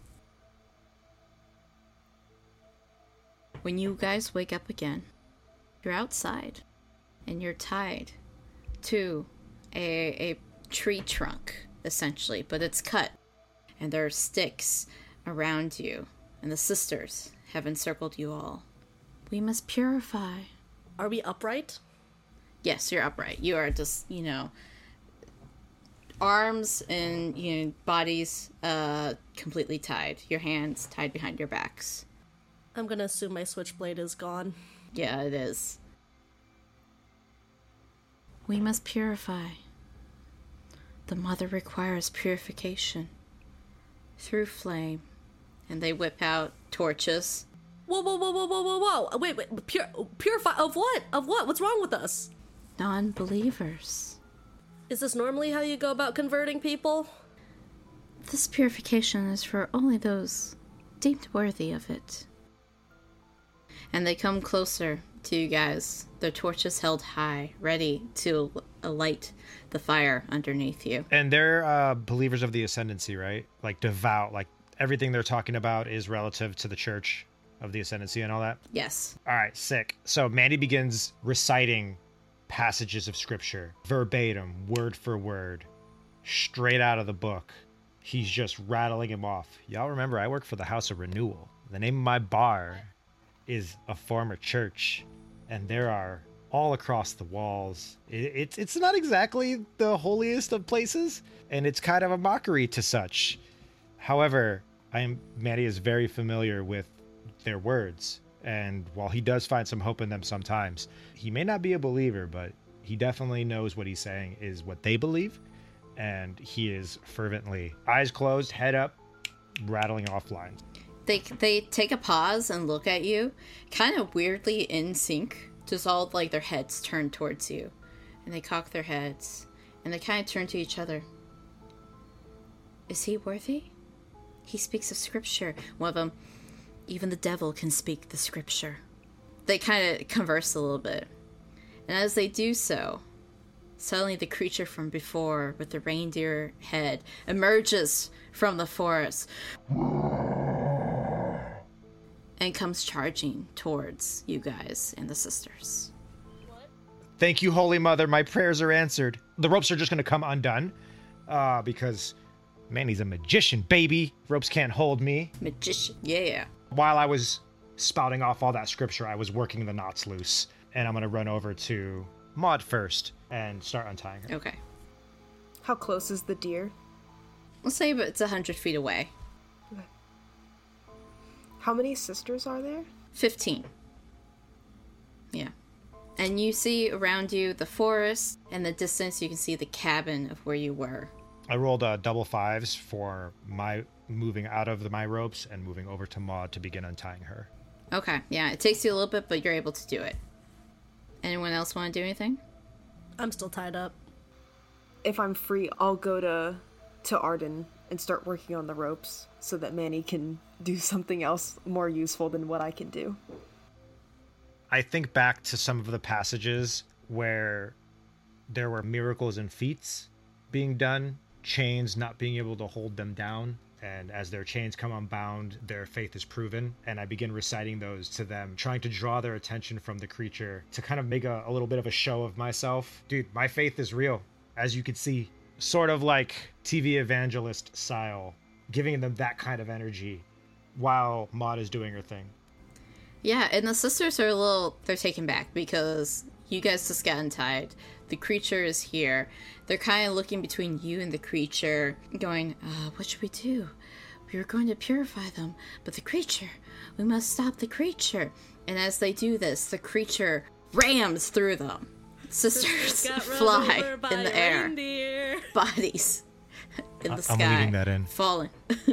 When you guys wake up again, you're outside, and you're tied to a tree trunk, essentially, but it's cut, and there are sticks around you, and the sisters have encircled you all. We must purify. Are we upright? Yes, you're upright. You are just, arms and, bodies completely tied. Your hands tied behind your backs. I'm gonna assume my switchblade is gone. Yeah, it is. We must purify. The mother requires purification. Through flame. And they whip out torches. Whoa, whoa, whoa, whoa, whoa, whoa, whoa. Wait, purify of what? Of what? What's wrong with us? Non-believers. Is this normally how you go about converting people? This purification is for only those deemed worthy of it. And they come closer to you guys, their torches held high, ready to alight the fire underneath you. And they're believers of the Ascendancy, right? Like devout, like everything they're talking about is relative to the Church of the Ascendancy and all that? Yes. All right, sick. So Mandy begins reciting passages of scripture, verbatim, word for word, straight out of the book. He's just rattling him off. Y'all remember, I work for the House of Renewal. The name of my bar is a former church, and there are all across the walls. It's not exactly the holiest of places, and it's kind of a mockery to such. However, Mandy is very familiar with their words, and while he does find some hope in them sometimes, he may not be a believer, but he definitely knows what he's saying is what they believe, and he is fervently, eyes closed, head up, rattling off lines. They take a pause and look at you, kind of weirdly in sync, just all like their heads turned towards you, and they cock their heads, and they kind of turn to each other. Is he worthy? He speaks of scripture. One of them, even the devil can speak the scripture. They kind of converse a little bit, and as they do so, suddenly the creature from before with the reindeer head emerges from the forest and comes charging towards you guys and the sisters. Thank you, Holy Mother. My prayers are answered. The ropes are just going to come undone because Mandy's a magician, baby. Ropes can't hold me. Magician, yeah. While I was spouting off all that scripture, I was working the knots loose. And I'm going to run over to Maud first and start untying her. Okay. How close is the deer? Let's say it's 100 feet away. Okay. How many sisters are there? 15. Yeah. And you see around you the forest, and the distance you can see the cabin of where you were. I rolled double fives for my moving out of my ropes and moving over to Maud to begin untying her. Okay, yeah, it takes you a little bit, but you're able to do it. Anyone else want to do anything? I'm still tied up. If I'm free, I'll go to Arden and start working on the ropes so that Manny can do something else more useful than what I can do. I think back to some of the passages where there were miracles and feats being done, chains not being able to hold them down, and as their chains come unbound, their faith is proven. And I begin reciting those to them, trying to draw their attention from the creature to kind of make a little bit of a show of myself. Dude, my faith is real, as you can see. Sort of like TV evangelist style, giving them that kind of energy while Maud is doing her thing. Yeah, and the sisters are they're taken back because you guys just got untied. The creature is here. They're kind of looking between you and the creature, going, what should we do? We were going to purify them, but the creature, we must stop the creature. And as they do this, the creature rams through them. Sisters fly in the air. Reindeer. Bodies in the sky. I'm leaving that in. Falling.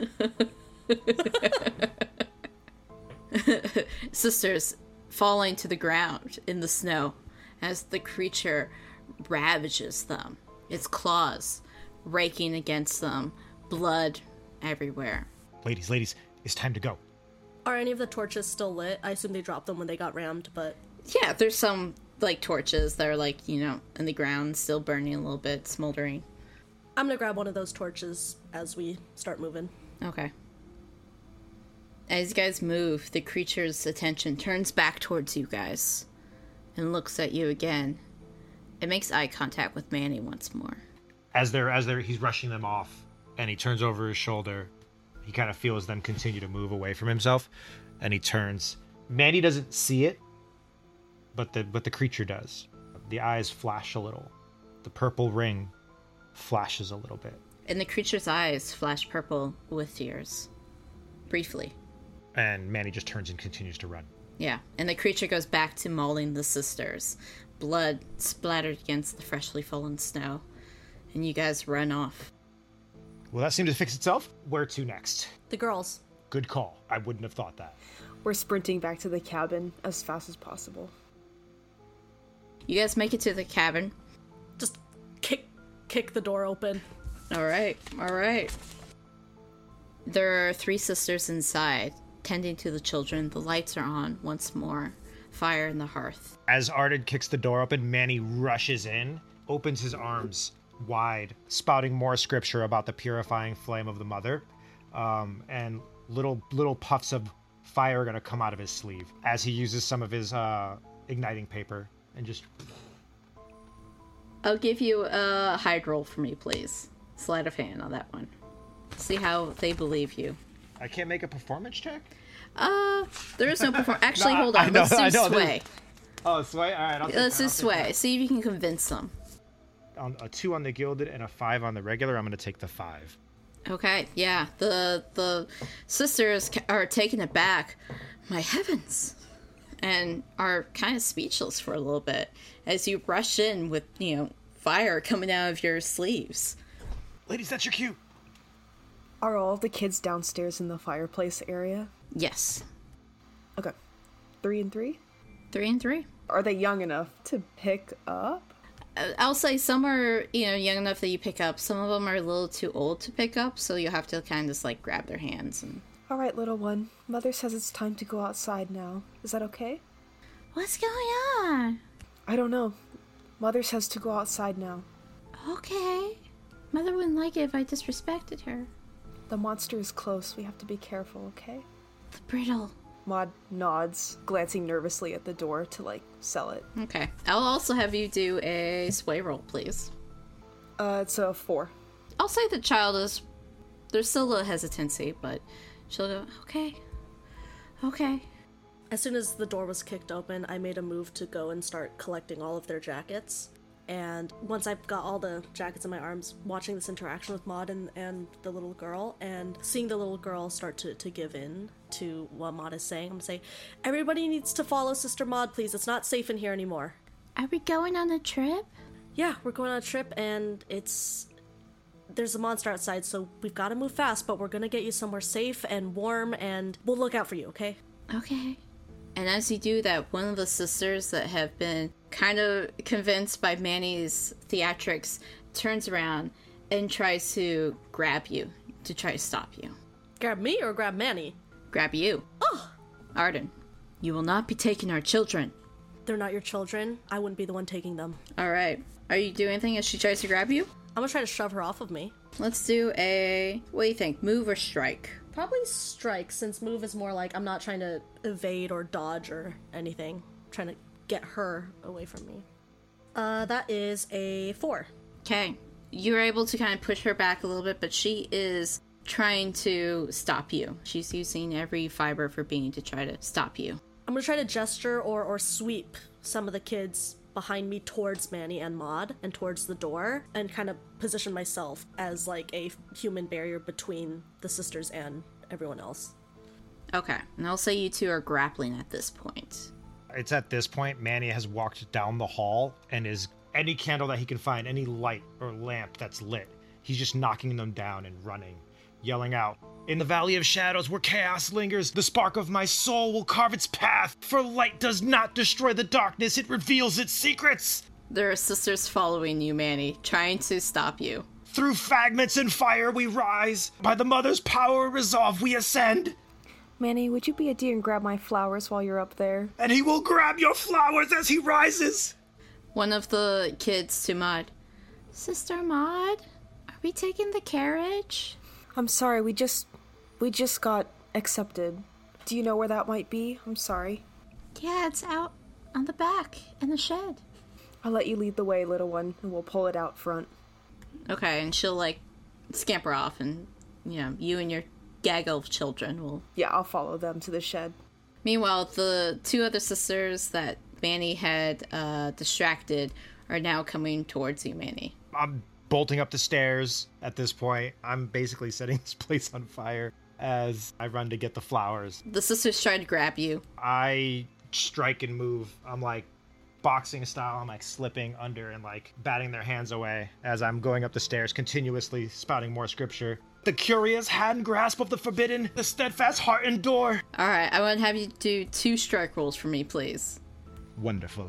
Sisters falling to the ground in the snow as the creature ravages them. Its claws raking against them. Blood everywhere. Ladies, it's time to go. Are any of the torches still lit? I assume they dropped them when they got rammed, but... Yeah, there's some, torches that are, in the ground, still burning a little bit, smoldering. I'm gonna grab one of those torches as we start moving. Okay. As you guys move, the creature's attention turns back towards you guys and looks at you again. It makes eye contact with Manny once more. As he's rushing them off, and he turns over his shoulder. He kind of feels them continue to move away from himself, and he turns. Manny doesn't see it, but the creature does. The eyes flash a little. The purple ring flashes a little bit. And the creature's eyes flash purple with tears. Briefly. And Manny just turns and continues to run. Yeah, and the creature goes back to mauling the sisters. Blood splattered against the freshly fallen snow. And you guys run off. Well, that seemed to fix itself. Where to next? The girls. Good call. I wouldn't have thought that. We're sprinting back to the cabin as fast as possible. You guys make it to the cabin. Just kick the door open. All right. There are 3 sisters inside, tending to the children, the lights are on once more. Fire in the hearth. As Arden kicks the door open, Manny rushes in, opens his arms wide, spouting more scripture about the purifying flame of the mother, and little puffs of fire are going to come out of his sleeve as he uses some of his igniting paper and just... I'll give you a hide roll for me, please. Sleight of hand on that one. See how they believe you. I can't make a performance check? There is no performance. Actually, No, hold on. Let's do sway. Oh, sway? All right, Let's do sway. See if you can convince them. On a 2 on the gilded and a 5 on the regular, I'm going to take the 5. Okay, yeah. The sisters are taken aback. My heavens. And are kind of speechless for a little bit as you rush in with, fire coming out of your sleeves. Ladies, that's your cue. Are all the kids downstairs in the fireplace area? Yes. Okay. 3 and 3? 3 and 3. Are they young enough to pick up? I'll say some are, young enough that you pick up. Some of them are a little too old to pick up, so you'll have to kind of just, grab their hands. And... All right, little one. Mother says it's time to go outside now. Is that okay? What's going on? I don't know. Mother says to go outside now. Okay. Mother wouldn't like it if I disrespected her. The monster is close. We have to be careful, okay? The brittle. Maud nods, glancing nervously at the door to, sell it. Okay. I'll also have you do a sway roll, please. It's a 4. I'll say the child is... There's still a little hesitancy, but she'll go, okay. Okay. As soon as the door was kicked open, I made a move to go and start collecting all of their jackets. And once I've got all the jackets in my arms, watching this interaction with Maud and the little girl, and seeing the little girl start to give in to what Maud is saying, I'm gonna say, everybody needs to follow Sister Maud, please. It's not safe in here anymore. Are we going on a trip? Yeah, we're going on a trip, and there's a monster outside, so we've got to move fast, but we're gonna get you somewhere safe and warm, and we'll look out for you, okay? Okay. And as you do that, one of the sisters that have been kind of convinced by Manny's theatrics turns around and tries to grab you, to try to stop you. Grab me or grab Manny? Grab you. Oh! Arden, you will not be taking our children. They're not your children. I wouldn't be the one taking them. Alright. Are you doing anything as she tries to grab you? I'm gonna try to shove her off of me. Let's do a... What do you think? Move or strike? Probably strike, since move is more like I'm not trying to evade or dodge or anything. I'm trying to get her away from me. That is a 4. Okay. You're able to kind of push her back a little bit, but she is trying to stop you. She's using every fiber of her being to try to stop you. I'm gonna try to gesture or sweep some of the kids behind me towards Manny and Maud and towards the door, and kind of position myself as a human barrier between the sisters and everyone else. Okay, and I'll say you two are grappling at this point. It's at this point Manny has walked down the hall and is any candle that he can find, any light or lamp that's lit, he's just knocking them down and running, yelling out, "In the Valley of Shadows where chaos lingers, the spark of my soul will carve its path, for light does not destroy the darkness, it reveals its secrets." There are sisters following you, Manny, trying to stop you. "Through fragments and fire we rise, by the mother's power and resolve we ascend." Manny, would you be a dear and grab my flowers while you're up there? "And he will grab your flowers as he rises." One of the kids to Maud. Sister Maud, are we taking the carriage? I'm sorry, we just got accepted. Do you know where that might be? I'm sorry. Yeah, it's out on the back in the shed. I'll let you lead the way, little one, and we'll pull it out front. Okay, and she'll scamper off, and you and your gaggle of children will... Yeah, I'll follow them to the shed. Meanwhile, the two other sisters that Manny had distracted are now coming towards you, Manny. I'm bolting up the stairs at this point. I'm basically setting this place on fire as I run to get the flowers. The sisters try to grab you. I strike and move. I'm boxing style. I'm slipping under and batting their hands away as I'm going up the stairs, continuously spouting more scripture. "The curious hand grasp of the forbidden, the steadfast heart endure." Alright, I want to have you do 2 strike rolls for me, please. Wonderful.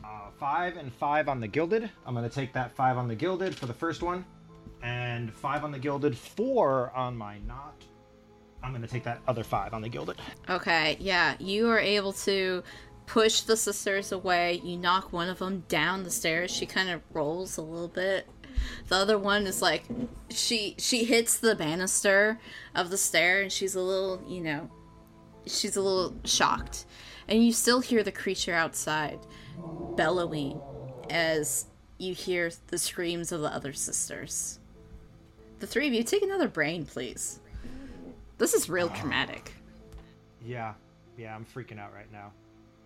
5 and 5 on the gilded. I'm going to take that 5 on the gilded for the first one. And 5 on the gilded, 4 on my not. I'm going to take that other 5 on the Gilded. Okay, yeah, you are able to push the sisters away. You knock one of them down the stairs. She kind of rolls a little bit. The other one is like, she hits the banister of the stair, and she's a little, she's a little shocked. And you still hear the creature outside bellowing as you hear the screams of the other sisters. The 3 of you, take another brain, please. This is real traumatic. Yeah, I'm freaking out right now.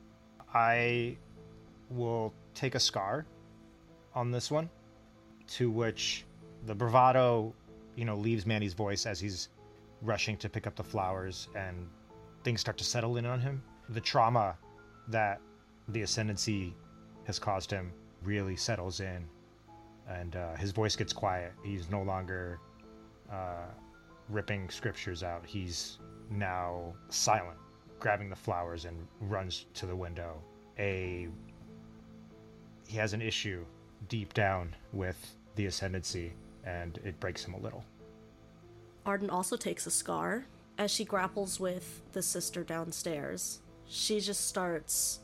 I will take a scar on this one, to which the bravado, leaves Manny's voice as he's rushing to pick up the flowers, and things start to settle in on him. The trauma that the ascendancy has caused him really settles in, and his voice gets quiet. He's no longer ripping scriptures out. He's now silent, grabbing the flowers, and runs to the window. He has an issue deep down with the ascendancy, and it breaks him a little. Arden also takes a scar. As she grapples with the sister downstairs, she just starts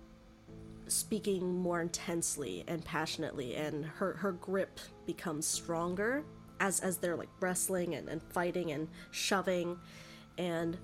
speaking more intensely and passionately, and her grip becomes stronger as they're like wrestling and fighting and shoving, and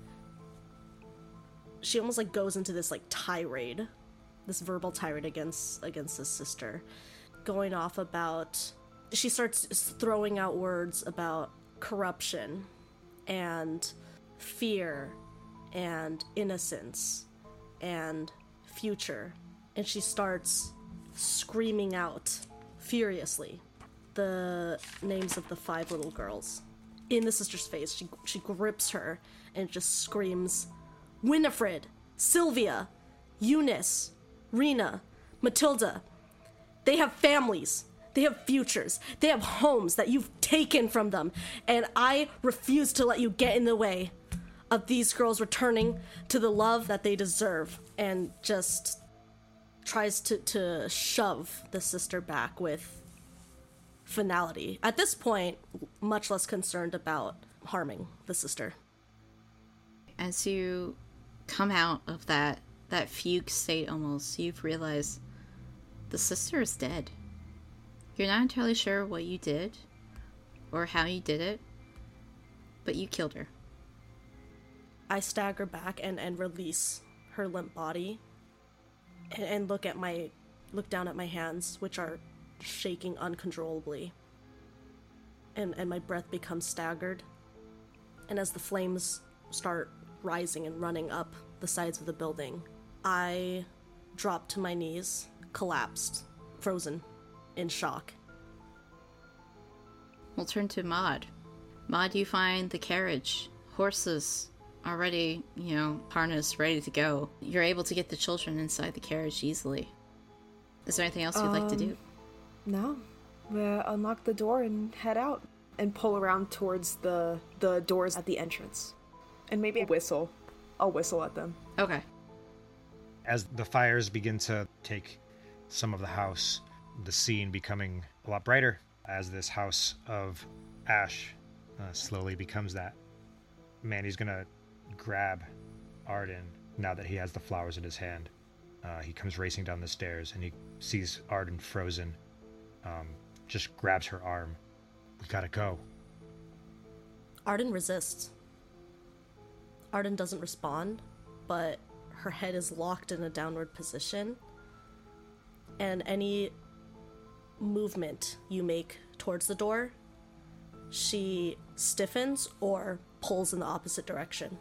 she almost like goes into this like tirade, this verbal tirade against this sister, going off about, she starts throwing out words about corruption and fear and innocence and future, and she starts screaming out furiously the names of the 5 little girls in the sister's face. She grips her and just screams, Winifred, Sylvia, Eunice, Rena, Matilda. They have families. They have futures. They have homes that you've taken from them. And I refuse to let you get in the way of these girls returning to the love that they deserve. And just tries to shove the sister back with finality. At this point, much less concerned about harming the sister. As you come out of that fugue state almost, you've realized the sister is dead. You're not entirely sure what you did or how you did it, but you killed her. I stagger back and release her limp body and look down at my hands, which are shaking uncontrollably. And my breath becomes staggered. And as the flames start rising and running up the sides of the building, I drop to my knees, collapsed, frozen, in shock. We'll turn to Maud. Maud, you find the carriage, horses already, harnessed, ready to go. You're able to get the children inside the carriage easily. Is there anything else you'd like to do? No. We'll unlock the door and head out. And pull around towards the doors at the entrance. And maybe whistle. I'll whistle at them. Okay. As the fires begin to take some of the house, the scene becoming a lot brighter as this house of ash slowly becomes that. Manny's gonna grab Arden now that he has the flowers in his hand. He comes racing down the stairs and he sees Arden frozen. Just grabs her arm. We gotta go. Arden resists. Arden doesn't respond, but her head is locked in a downward position. And any movement you make towards the door, she stiffens or pulls in the opposite direction.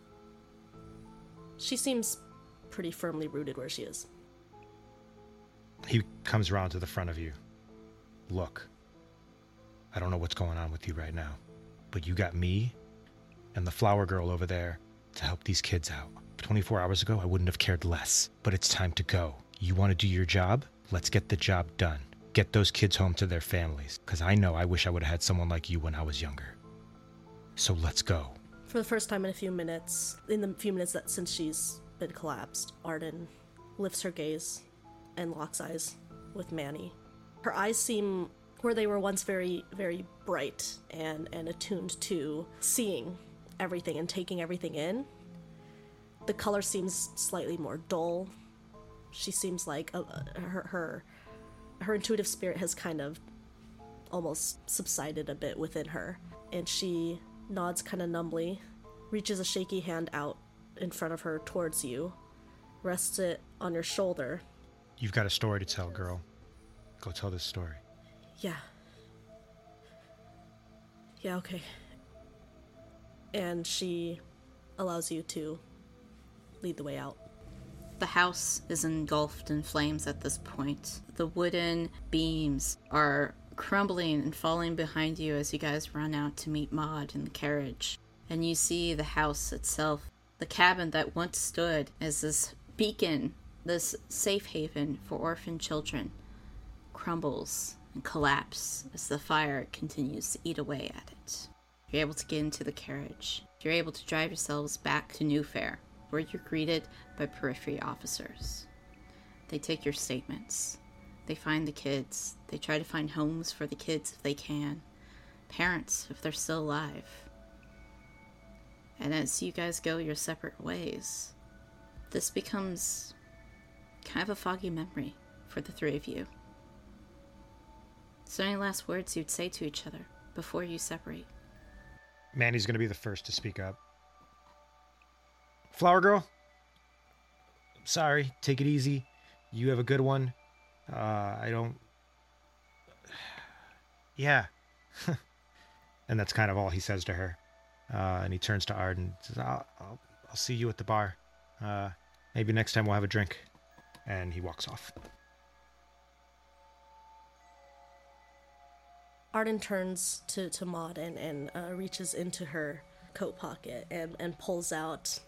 She seems pretty firmly rooted where she is. He comes around to the front of you. Look, I don't know what's going on with you right now, but you got me and the flower girl over there to help these kids out. 24 hours ago, I wouldn't have cared less, but it's time to go. You want to do your job? Let's get the job done. Get those kids home to their families, because I wish I would have had someone like you when I was younger. So let's go. For the first time in the few minutes that since she's been collapsed, Arden lifts her gaze and locks eyes with Manny. Her eyes seem, where they were once very, very bright and attuned to seeing everything and taking everything in. The color seems slightly more dull. She seems like her intuitive spirit has kind of almost subsided a bit within her, and she nods kind of numbly, reaches a shaky hand out in front of her towards you, rests it on your shoulder. You've got a story to tell, girl. Go tell this story. Yeah, okay. And she allows you to lead the way out. The house is engulfed in flames at this point. The wooden beams are crumbling and falling behind you as you guys run out to meet Maud in the carriage. And you see the house itself, the cabin that once stood as this beacon, this safe haven for orphan children, crumbles and collapses as the fire continues to eat away at it. You're able to get into the carriage. You're able to drive yourselves back to New Fair, where you're greeted by periphery officers. They take your statements. They find the kids. They try to find homes for the kids if they can. Parents, if they're still alive. And as you guys go your separate ways, this becomes kind of a foggy memory for the three of you. So any last words you'd say to each other before you separate? Manny's going to be the first to speak up. Flower girl, I'm sorry. Take it easy. You have a good one. I don't... Yeah. And that's kind of all he says to her. And he turns to Arden and says, I'll see you at the bar. Maybe next time we'll have a drink. And he walks off. Arden turns to Maud and reaches into her coat pocket and pulls out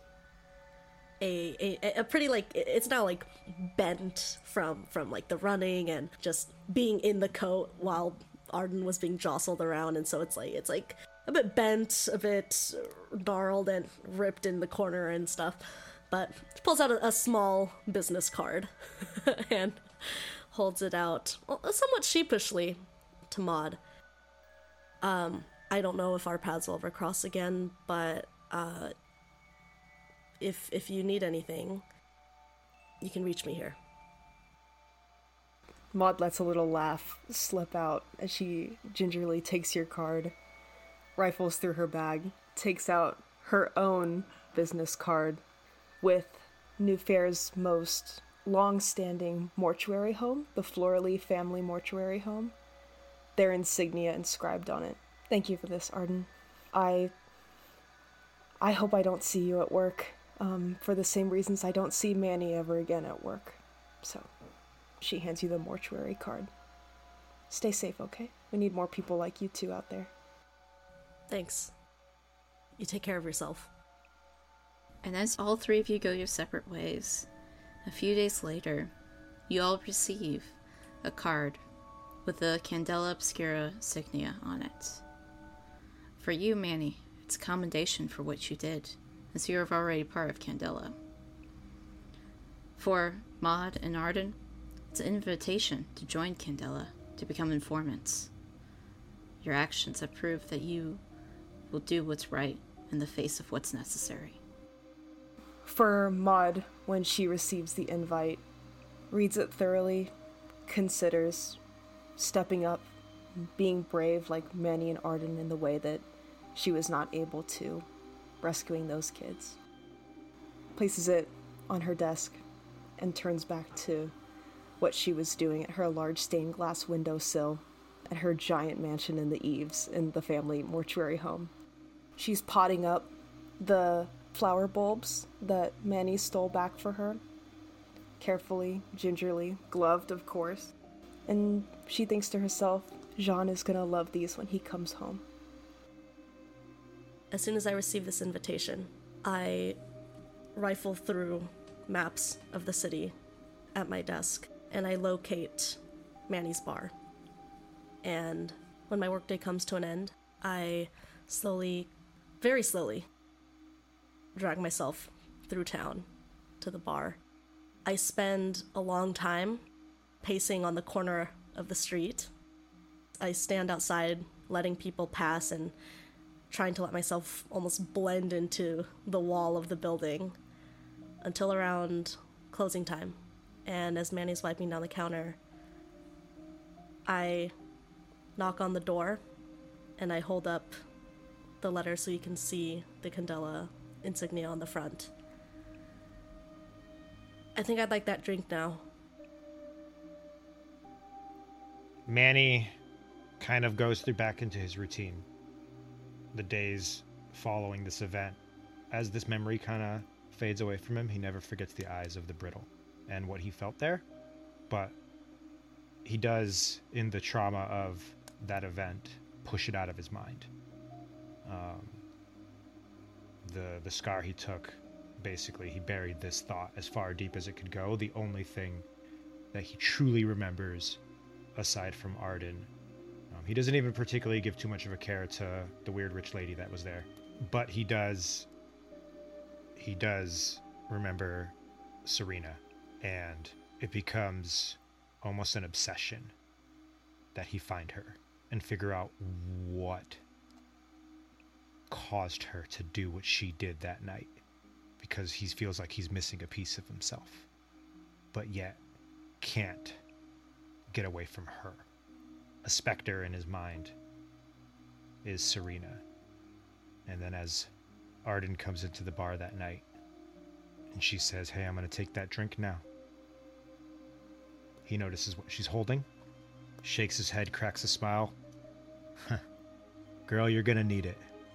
a pretty, like, it's now like bent from like the running and just being in the coat while Arden was being jostled around, and so it's like a bit bent, a bit gnarled and ripped in the corner and stuff. But she pulls out a small business card and holds it out, somewhat sheepishly, to Maud. I don't know if our paths will ever cross again, but if you need anything, you can reach me here. Maud lets a little laugh slip out as she gingerly takes your card, rifles through her bag, takes out her own business card with New Fair's most long-standing mortuary home, the Florley family mortuary home. Their insignia inscribed on it. Thank you for this, Arden. I hope I don't see you at work, for the same reasons I don't see Manny ever again at work. So, she hands you the mortuary card. Stay safe, okay? We need more people like you two out there. Thanks. You take care of yourself. And as all three of you go your separate ways, a few days later, you all receive a card with the Candela Obscura insignia on it. For you, Manny, it's a commendation for what you did, as you are already part of Candela. For Maud and Arden, it's an invitation to join Candela, to become informants. Your actions have proved that you will do what's right in the face of what's necessary. For Maud, when she receives the invite, reads it thoroughly, considers stepping up, being brave like Manny and Arden in the way that she was not able to, rescuing those kids. Places it on her desk and turns back to what she was doing at her large stained glass windowsill at her giant mansion in the eaves in the family mortuary home. She's potting up the flower bulbs that Manny stole back for her, carefully, gingerly, gloved of course. And she thinks to herself, Jean is gonna love these when he comes home. As soon as I receive this invitation, I rifle through maps of the city at my desk, and I locate Manny's bar. And when my workday comes to an end, I slowly, very slowly, drag myself through town to the bar. I spend a long time pacing on the corner of the street. I stand outside letting people pass and trying to let myself almost blend into the wall of the building until around closing time. And as Manny's wiping down the counter, I knock on the door and I hold up the letter so you can see the Candela insignia on the front. I think I'd like that drink now. Manny kind of goes back into his routine. The days following this event, as this memory kind of fades away from him, he never forgets the eyes of the brittle and what he felt there. But he does, in the trauma of that event, push it out of his mind. The scar he took, basically, he buried this thought as far deep as it could go. The only thing that he truly remembers, aside from Arden, he doesn't even particularly give too much of a care to the weird rich lady that was there, but he does remember Serena, and it becomes almost an obsession that he find her and figure out what caused her to do what she did that night, because he feels like he's missing a piece of himself, but yet can't get away from her. A specter in his mind is Serena. And then as Arden comes into the bar that night and she says, "Hey, I'm going to take that drink now," he notices what she's holding, shakes his head, cracks a smile. Girl, you're going to need it.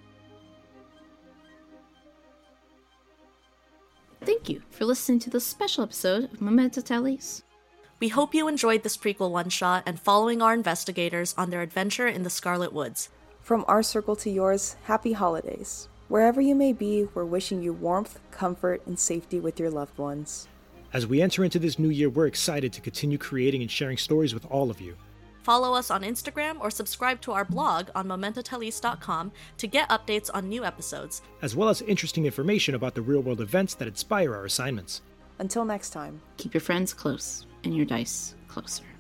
Thank you for listening to this special episode of Memento Talis. We hope you enjoyed this prequel one-shot and following our investigators on their adventure in the Scarlet Woods. From our circle to yours, happy holidays. Wherever you may be, we're wishing you warmth, comfort, and safety with your loved ones. As we enter into this new year, we're excited to continue creating and sharing stories with all of you. Follow us on Instagram or subscribe to our blog on momentotalis.com to get updates on new episodes, as well as interesting information about the real-world events that inspire our assignments. Until next time. Keep your friends close and your dice closer.